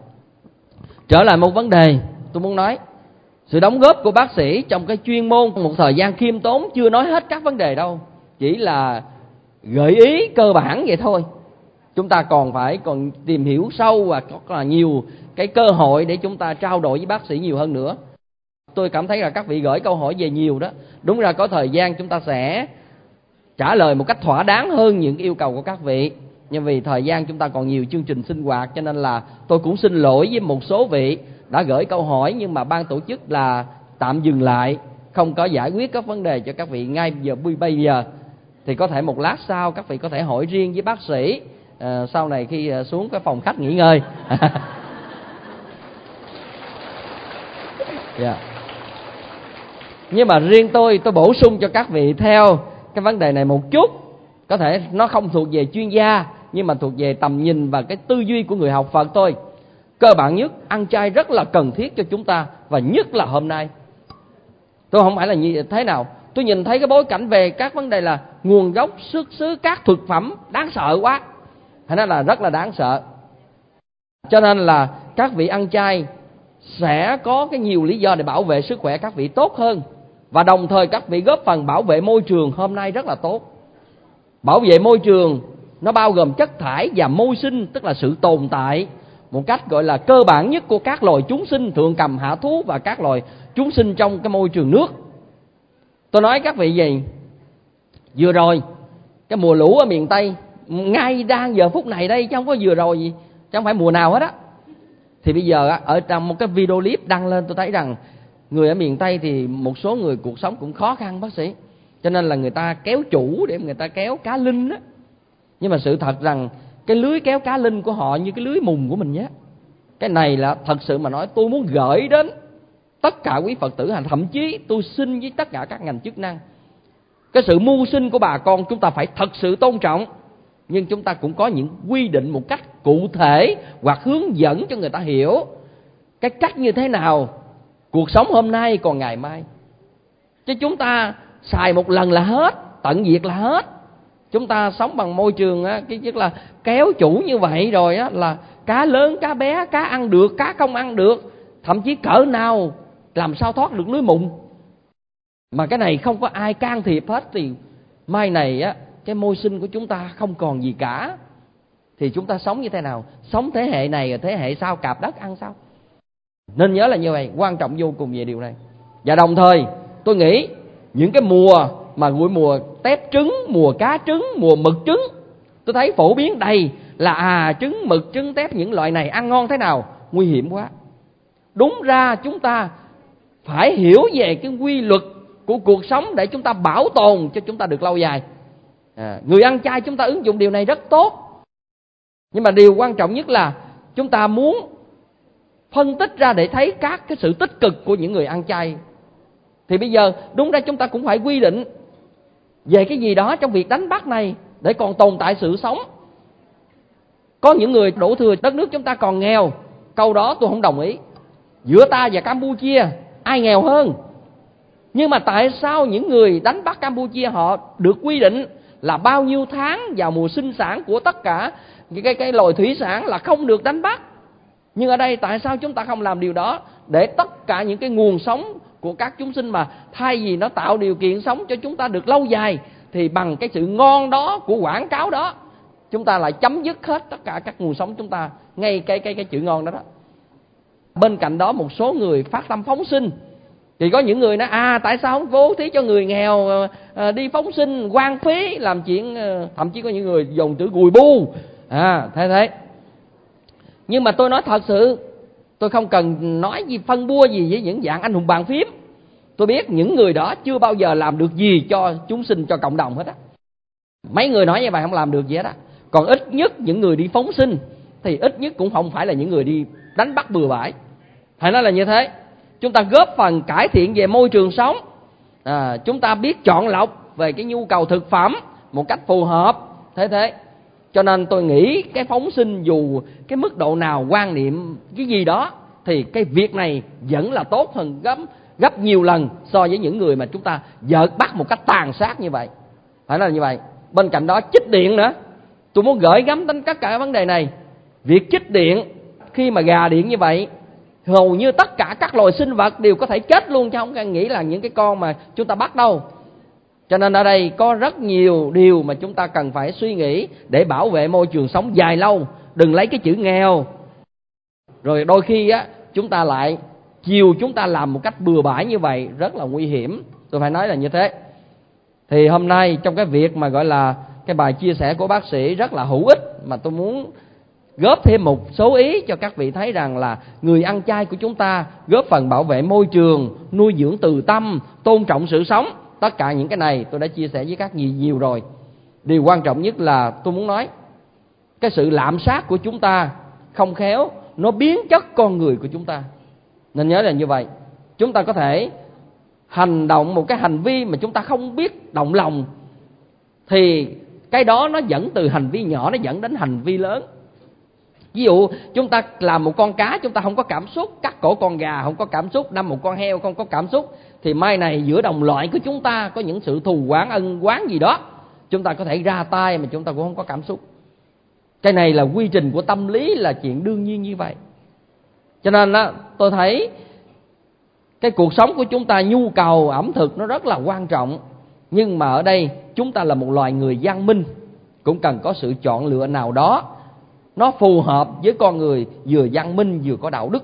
Trở lại một vấn đề tôi muốn nói, sự đóng góp của bác sĩ trong cái chuyên môn một thời gian khiêm tốn, chưa nói hết các vấn đề đâu, chỉ là gợi ý cơ bản vậy thôi. Chúng ta còn phải còn tìm hiểu sâu và có là nhiều cái cơ hội để chúng ta trao đổi với bác sĩ nhiều hơn nữa. Tôi cảm thấy là các vị gửi câu hỏi về nhiều đó, đúng ra có thời gian chúng ta sẽ trả lời một cách thỏa đáng hơn những yêu cầu của các vị. Nhưng vì thời gian chúng ta còn nhiều chương trình sinh hoạt, cho nên là tôi cũng xin lỗi với một số vị đã gửi câu hỏi, nhưng mà ban tổ chức là tạm dừng lại, không có giải quyết các vấn đề cho các vị ngay giờ bây giờ. Thì có thể một lát sau các vị có thể hỏi riêng với bác sĩ, à, sau này khi xuống cái phòng khách nghỉ ngơi. Yeah. Nhưng mà riêng tôi, tôi bổ sung cho các vị theo cái vấn đề này một chút. Có thể nó không thuộc về chuyên gia, nhưng mà thuộc về tầm nhìn và cái tư duy của người học Phật thôi. Cơ bản nhất, ăn chay rất là cần thiết cho chúng ta, và nhất là hôm nay. Tôi không phải là như thế nào, tôi nhìn thấy cái bối cảnh về các vấn đề là nguồn gốc xuất xứ các thực phẩm đáng sợ quá, hay nói là rất là đáng sợ. Cho nên là các vị ăn chay sẽ có cái nhiều lý do để bảo vệ sức khỏe các vị tốt hơn, và đồng thời các vị góp phần bảo vệ môi trường hôm nay rất là tốt. Bảo vệ môi trường nó bao gồm chất thải và môi sinh, tức là sự tồn tại một cách gọi là cơ bản nhất của các loài chúng sinh thượng cầm hạ thú và các loài chúng sinh trong cái môi trường nước. Tôi nói các vị gì, vừa rồi cái mùa lũ ở miền Tây, ngay đang giờ phút này đây, chứ không có vừa rồi gì, chứ không phải mùa nào hết á. Thì bây giờ ở trong một cái video clip đăng lên, tôi thấy rằng người ở miền Tây thì một số người cuộc sống cũng khó khăn bác sĩ, cho nên là người ta kéo chủ để người ta kéo cá linh á. Nhưng mà sự thật rằng cái lưới kéo cá linh của họ như cái lưới mùng của mình nhé. Cái này là thật sự mà nói, tôi muốn gửi đến tất cả quý Phật tử hành, thậm chí tôi xin với tất cả các ngành chức năng, cái sự mưu sinh của bà con chúng ta phải thật sự tôn trọng, nhưng chúng ta cũng có những quy định một cách cụ thể hoặc hướng dẫn cho người ta hiểu cái cách như thế nào cuộc sống hôm nay còn ngày mai. Chứ chúng ta xài một lần là hết, tận diệt là hết. Chúng ta sống bằng môi trường á, cái tức là kéo chủ như vậy rồi á, là cá lớn cá bé, cá ăn được cá không ăn được, thậm chí cỡ nào làm sao thoát được lưới mùng. Mà cái này không có ai can thiệp hết, thì mai này á, cái môi sinh của chúng ta không còn gì cả, thì chúng ta sống như thế nào? Sống thế hệ này rồi thế hệ sau cạp đất ăn sao? Nên nhớ là như vậy, quan trọng vô cùng về điều này. Và đồng thời tôi nghĩ những cái mùa mà cuối mùa tép trứng, mùa cá trứng, mùa mực trứng. Tôi thấy phổ biến đầy là à trứng mực, trứng tép, những loại này ăn ngon thế nào, nguy hiểm quá. Đúng ra chúng ta phải hiểu về cái quy luật của cuộc sống để chúng ta bảo tồn cho chúng ta được lâu dài. À, người ăn chay chúng ta ứng dụng điều này rất tốt. Nhưng mà điều quan trọng nhất là chúng ta muốn phân tích ra để thấy các cái sự tích cực của những người ăn chay. Thì bây giờ đúng ra chúng ta cũng phải quy định về cái gì đó trong việc đánh bắt này để còn tồn tại sự sống. Có những người đổ thừa đất nước chúng ta còn nghèo, câu đó tôi không đồng ý. Giữa ta và Campuchia ai nghèo hơn? Nhưng mà tại sao những người đánh bắt Campuchia họ được quy định là bao nhiêu tháng vào mùa sinh sản của tất cả cái, cái, cái loài thủy sản là không được đánh bắt? Nhưng ở đây tại sao chúng ta không làm điều đó để tất cả những cái nguồn sống của các chúng sinh mà thay vì nó tạo điều kiện sống cho chúng ta được lâu dài, thì bằng cái sự ngon đó của quảng cáo đó, chúng ta lại chấm dứt hết tất cả các nguồn sống chúng ta ngay cái cái cái chữ ngon đó đó. Bên cạnh đó một số người phát tâm phóng sinh, thì có những người nói à tại sao không bố thí cho người nghèo à, đi phóng sinh hoang phí làm chuyện, à, thậm chí có những người dùng từ gùi bu à thế thế. Nhưng mà tôi nói thật sự, tôi không cần nói gì phân bua gì với những dạng anh hùng bàn phím. Tôi biết những người đó chưa bao giờ làm được gì cho chúng sinh, cho cộng đồng hết á. Mấy người nói như vậy không làm được gì hết á. Còn ít nhất những người đi phóng sinh thì ít nhất cũng không phải là những người đi đánh bắt bừa bãi. Phải nói là như thế. Chúng ta góp phần cải thiện về môi trường sống, à, chúng ta biết chọn lọc về cái nhu cầu thực phẩm một cách phù hợp. Thế thế cho nên tôi nghĩ cái phóng sinh dù cái mức độ nào quan niệm cái gì đó, thì cái việc này vẫn là tốt hơn gấp gấp nhiều lần so với những người mà chúng ta vợt bắt một cách tàn sát như vậy. Phải là như vậy. Bên cạnh đó chích điện nữa, tôi muốn gửi gắm đến tất cả vấn đề này. Việc chích điện, khi mà gà điện như vậy, hầu như tất cả các loài sinh vật đều có thể chết luôn, chứ không cần nghĩ là những cái con mà chúng ta bắt đâu. Cho nên ở đây có rất nhiều điều mà chúng ta cần phải suy nghĩ để bảo vệ môi trường sống dài lâu. Đừng lấy cái chữ nghèo rồi đôi khi á chúng ta lại chiều chúng ta làm một cách bừa bãi như vậy, rất là nguy hiểm. Tôi phải nói là như thế. Thì hôm nay trong cái việc mà gọi là cái bài chia sẻ của bác sĩ rất là hữu ích, mà tôi muốn góp thêm một số ý cho các vị thấy rằng là người ăn chay của chúng ta góp phần bảo vệ môi trường, nuôi dưỡng từ tâm, tôn trọng sự sống. Tất cả những cái này tôi đã chia sẻ với các vị nhiều rồi. Điều quan trọng nhất là tôi muốn nói cái sự lạm sát của chúng ta không khéo nó biến chất con người của chúng ta. Nên nhớ là như vậy. Chúng ta có thể hành động một cái hành vi mà chúng ta không biết động lòng, thì cái đó nó dẫn từ hành vi nhỏ nó dẫn đến hành vi lớn. Ví dụ chúng ta làm một con cá chúng ta không có cảm xúc, cắt cổ con gà không có cảm xúc, đâm một con heo không có cảm xúc, thì mai này giữa đồng loại của chúng ta có những sự thù oán ân oán gì đó, chúng ta có thể ra tay mà chúng ta cũng không có cảm xúc. Cái này là quy trình của tâm lý, là chuyện đương nhiên như vậy. Cho nên đó, tôi thấy cái cuộc sống của chúng ta, nhu cầu ẩm thực nó rất là quan trọng. Nhưng mà ở đây chúng ta là một loài người văn minh, cũng cần có sự chọn lựa nào đó nó phù hợp với con người vừa văn minh vừa có đạo đức.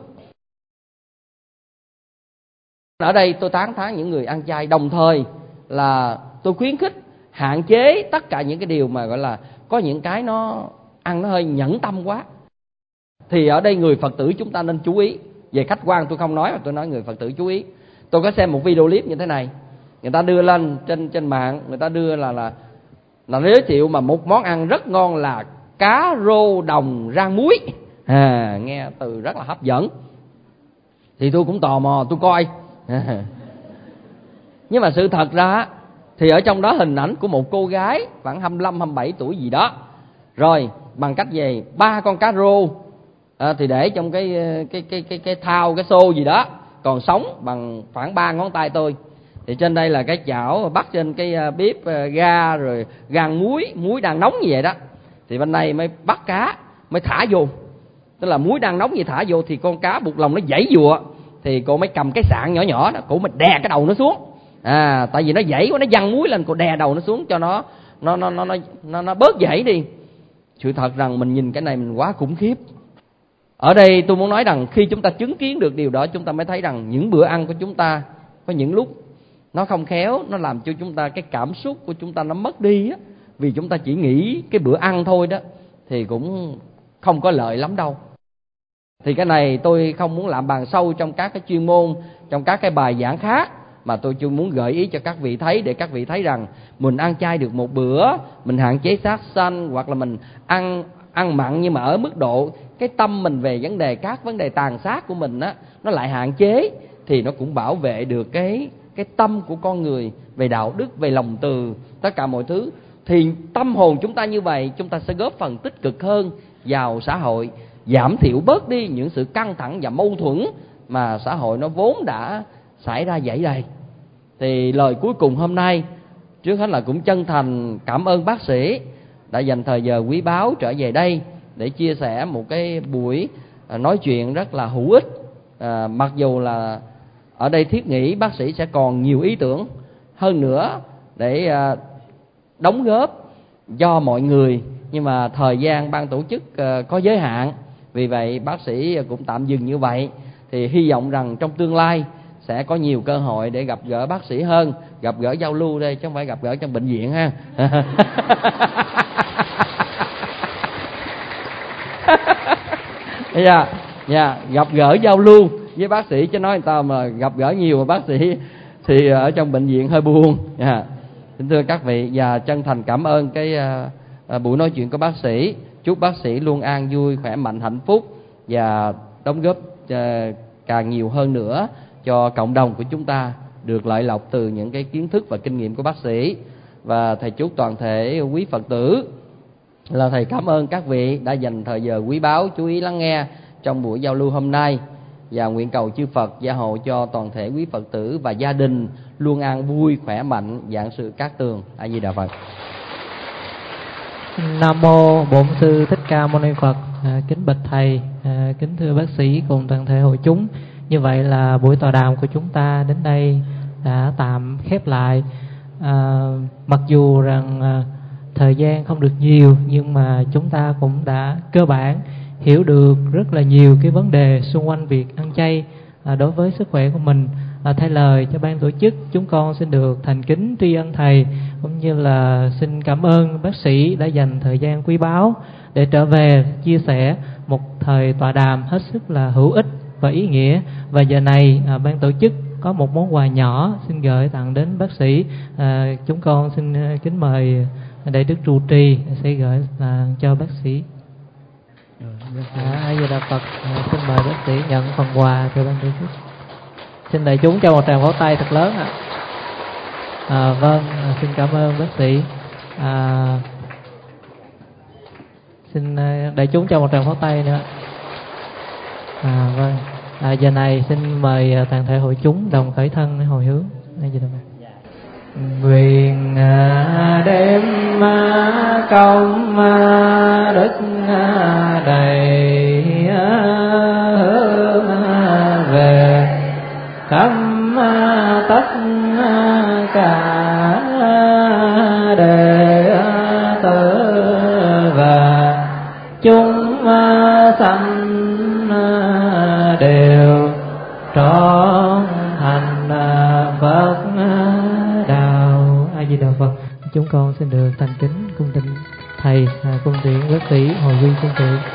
Ở đây tôi tán thán những người ăn chay, đồng thời là tôi khuyến khích hạn chế tất cả những cái điều mà gọi là có những cái nó ăn nó hơi nhẫn tâm quá. Thì ở đây người Phật tử chúng ta nên chú ý. Về khách quan tôi không nói, mà tôi nói người Phật tử chú ý. Tôi có xem một video clip như thế này, người ta đưa lên trên trên mạng, người ta đưa là là là giới thiệu mà một món ăn rất ngon là cá rô đồng rang muối. À, nghe từ rất là hấp dẫn. Thì tôi cũng tò mò tôi coi. À. Nhưng mà sự thật ra thì ở trong đó hình ảnh của một cô gái khoảng hai mươi lăm hai mươi bảy tuổi gì đó, rồi bằng cách về ba con cá rô à, thì để trong cái cái cái cái cái thau, cái xô gì đó, còn sống bằng khoảng ba ngón tay tôi. Thì trên đây là cái chảo bắt trên cái bếp ga, rồi gan muối, muối đang nóng như vậy đó. Thì bên đây mới bắt cá, mới thả vô. Tức là muối đang nóng gì thả vô thì con cá buộc lòng nó giãy giụa, thì cô mới cầm cái sạn nhỏ nhỏ đó, cô mới đè cái đầu nó xuống. À, tại vì nó giãy quá, nó văng muối lên, cô đè đầu nó xuống cho nó nó nó nó nó, nó bớt giãy đi. Sự thật rằng mình nhìn cái này mình quá khủng khiếp. Ở đây tôi muốn nói rằng khi chúng ta chứng kiến được điều đó, chúng ta mới thấy rằng những bữa ăn của chúng ta có những lúc nó không khéo, nó làm cho chúng ta cái cảm xúc của chúng ta nó mất đi á, vì chúng ta chỉ nghĩ cái bữa ăn thôi đó, thì cũng không có lợi lắm đâu. Thì cái này tôi không muốn làm bàn sâu trong các cái chuyên môn, trong các cái bài giảng khác, mà tôi chỉ muốn gợi ý cho các vị thấy, để các vị thấy rằng mình ăn chay được một bữa, mình hạn chế sát sanh, hoặc là mình ăn ăn mặn nhưng mà ở mức độ cái tâm mình về vấn đề các vấn đề tàn sát của mình á, nó lại hạn chế, thì nó cũng bảo vệ được cái cái tâm của con người về đạo đức, về lòng từ, tất cả mọi thứ. Thì tâm hồn chúng ta như vậy, chúng ta sẽ góp phần tích cực hơn vào xã hội, giảm thiểu bớt đi những sự căng thẳng và mâu thuẫn mà xã hội nó vốn đã xảy ra dậy đây. Thì lời cuối cùng hôm nay, trước hết là cũng chân thành cảm ơn bác sĩ đã dành thời giờ quý báu trở về đây để chia sẻ một cái buổi nói chuyện rất là hữu ích. À, mặc dù là ở đây thiết nghĩ bác sĩ sẽ còn nhiều ý tưởng hơn nữa để à, đóng góp cho mọi người, nhưng mà thời gian ban tổ chức à, có giới hạn, vì vậy bác sĩ cũng tạm dừng như vậy. Thì hy vọng rằng trong tương lai sẽ có nhiều cơ hội để gặp gỡ bác sĩ hơn, gặp gỡ giao lưu đây chứ không phải gặp gỡ trong bệnh viện ha. Dạ, dạ, gặp gỡ giao lưu với bác sĩ, chứ nói người ta mà gặp gỡ nhiều mà bác sĩ thì ở trong bệnh viện hơi buồn. Dạ. Kính thưa các vị, và chân thành cảm ơn cái uh, buổi nói chuyện của bác sĩ. Chúc bác sĩ luôn an vui, khỏe mạnh, hạnh phúc và đóng góp uh, càng nhiều hơn nữa cho cộng đồng của chúng ta được lợi lộc từ những cái kiến thức và kinh nghiệm của bác sĩ. Và thầy chúc toàn thể quý Phật tử là thầy cảm ơn các vị đã dành thời giờ quý báu chú ý lắng nghe trong buổi giao lưu hôm nay, và nguyện cầu chư Phật gia hộ cho toàn thể quý Phật tử và gia đình luôn an vui, khỏe mạnh, vạn sự cát tường. A Di Đà Phật. Nam mô Bổn Sư Thích Ca Mâu Ni Phật. À, kính bạch thầy, à, kính thưa bác sĩ cùng toàn thể hội chúng. Như vậy là buổi tọa đàm của chúng ta đến đây đã tạm khép lại. À, mặc dù rằng à, thời gian không được nhiều, nhưng mà chúng ta cũng đã cơ bản hiểu được rất là nhiều cái vấn đề xung quanh việc ăn chay à, đối với sức khỏe của mình. À, thay lời cho ban tổ chức, chúng con xin được thành kính tri ân thầy, cũng như là xin cảm ơn bác sĩ đã dành thời gian quý báu để trở về chia sẻ một thời tọa đàm hết sức là hữu ích và ý nghĩa. Và giờ này à, ban tổ chức có một món quà nhỏ xin gửi tặng đến bác sĩ. À, chúng con xin kính mời đại đức trụ trì sẽ gửi à, cho bác sĩ. A Di Đà Phật. À, xin mời bác sĩ nhận phần quà từ ban tổ chức. Xin đại chúng cho một tràng vỗ tay thật lớn ạ. À. À, vâng, à, xin cảm ơn bác sĩ. À, xin đại chúng cho một tràng vỗ tay nữa. À, vâng. À, giờ này xin mời toàn thể hội chúng đồng khởi thân để hồi hướng. A Di Đà Phật. Nguyện đem công đức đầy hướng về khắp tất cả đệ tử và chúng sanh đều trọn thành Phật đạo. A Di Đà Phật. Chúng con xin được thành kính cung tịnh thầy, cung tiễn bác sĩ hồi quy công sự.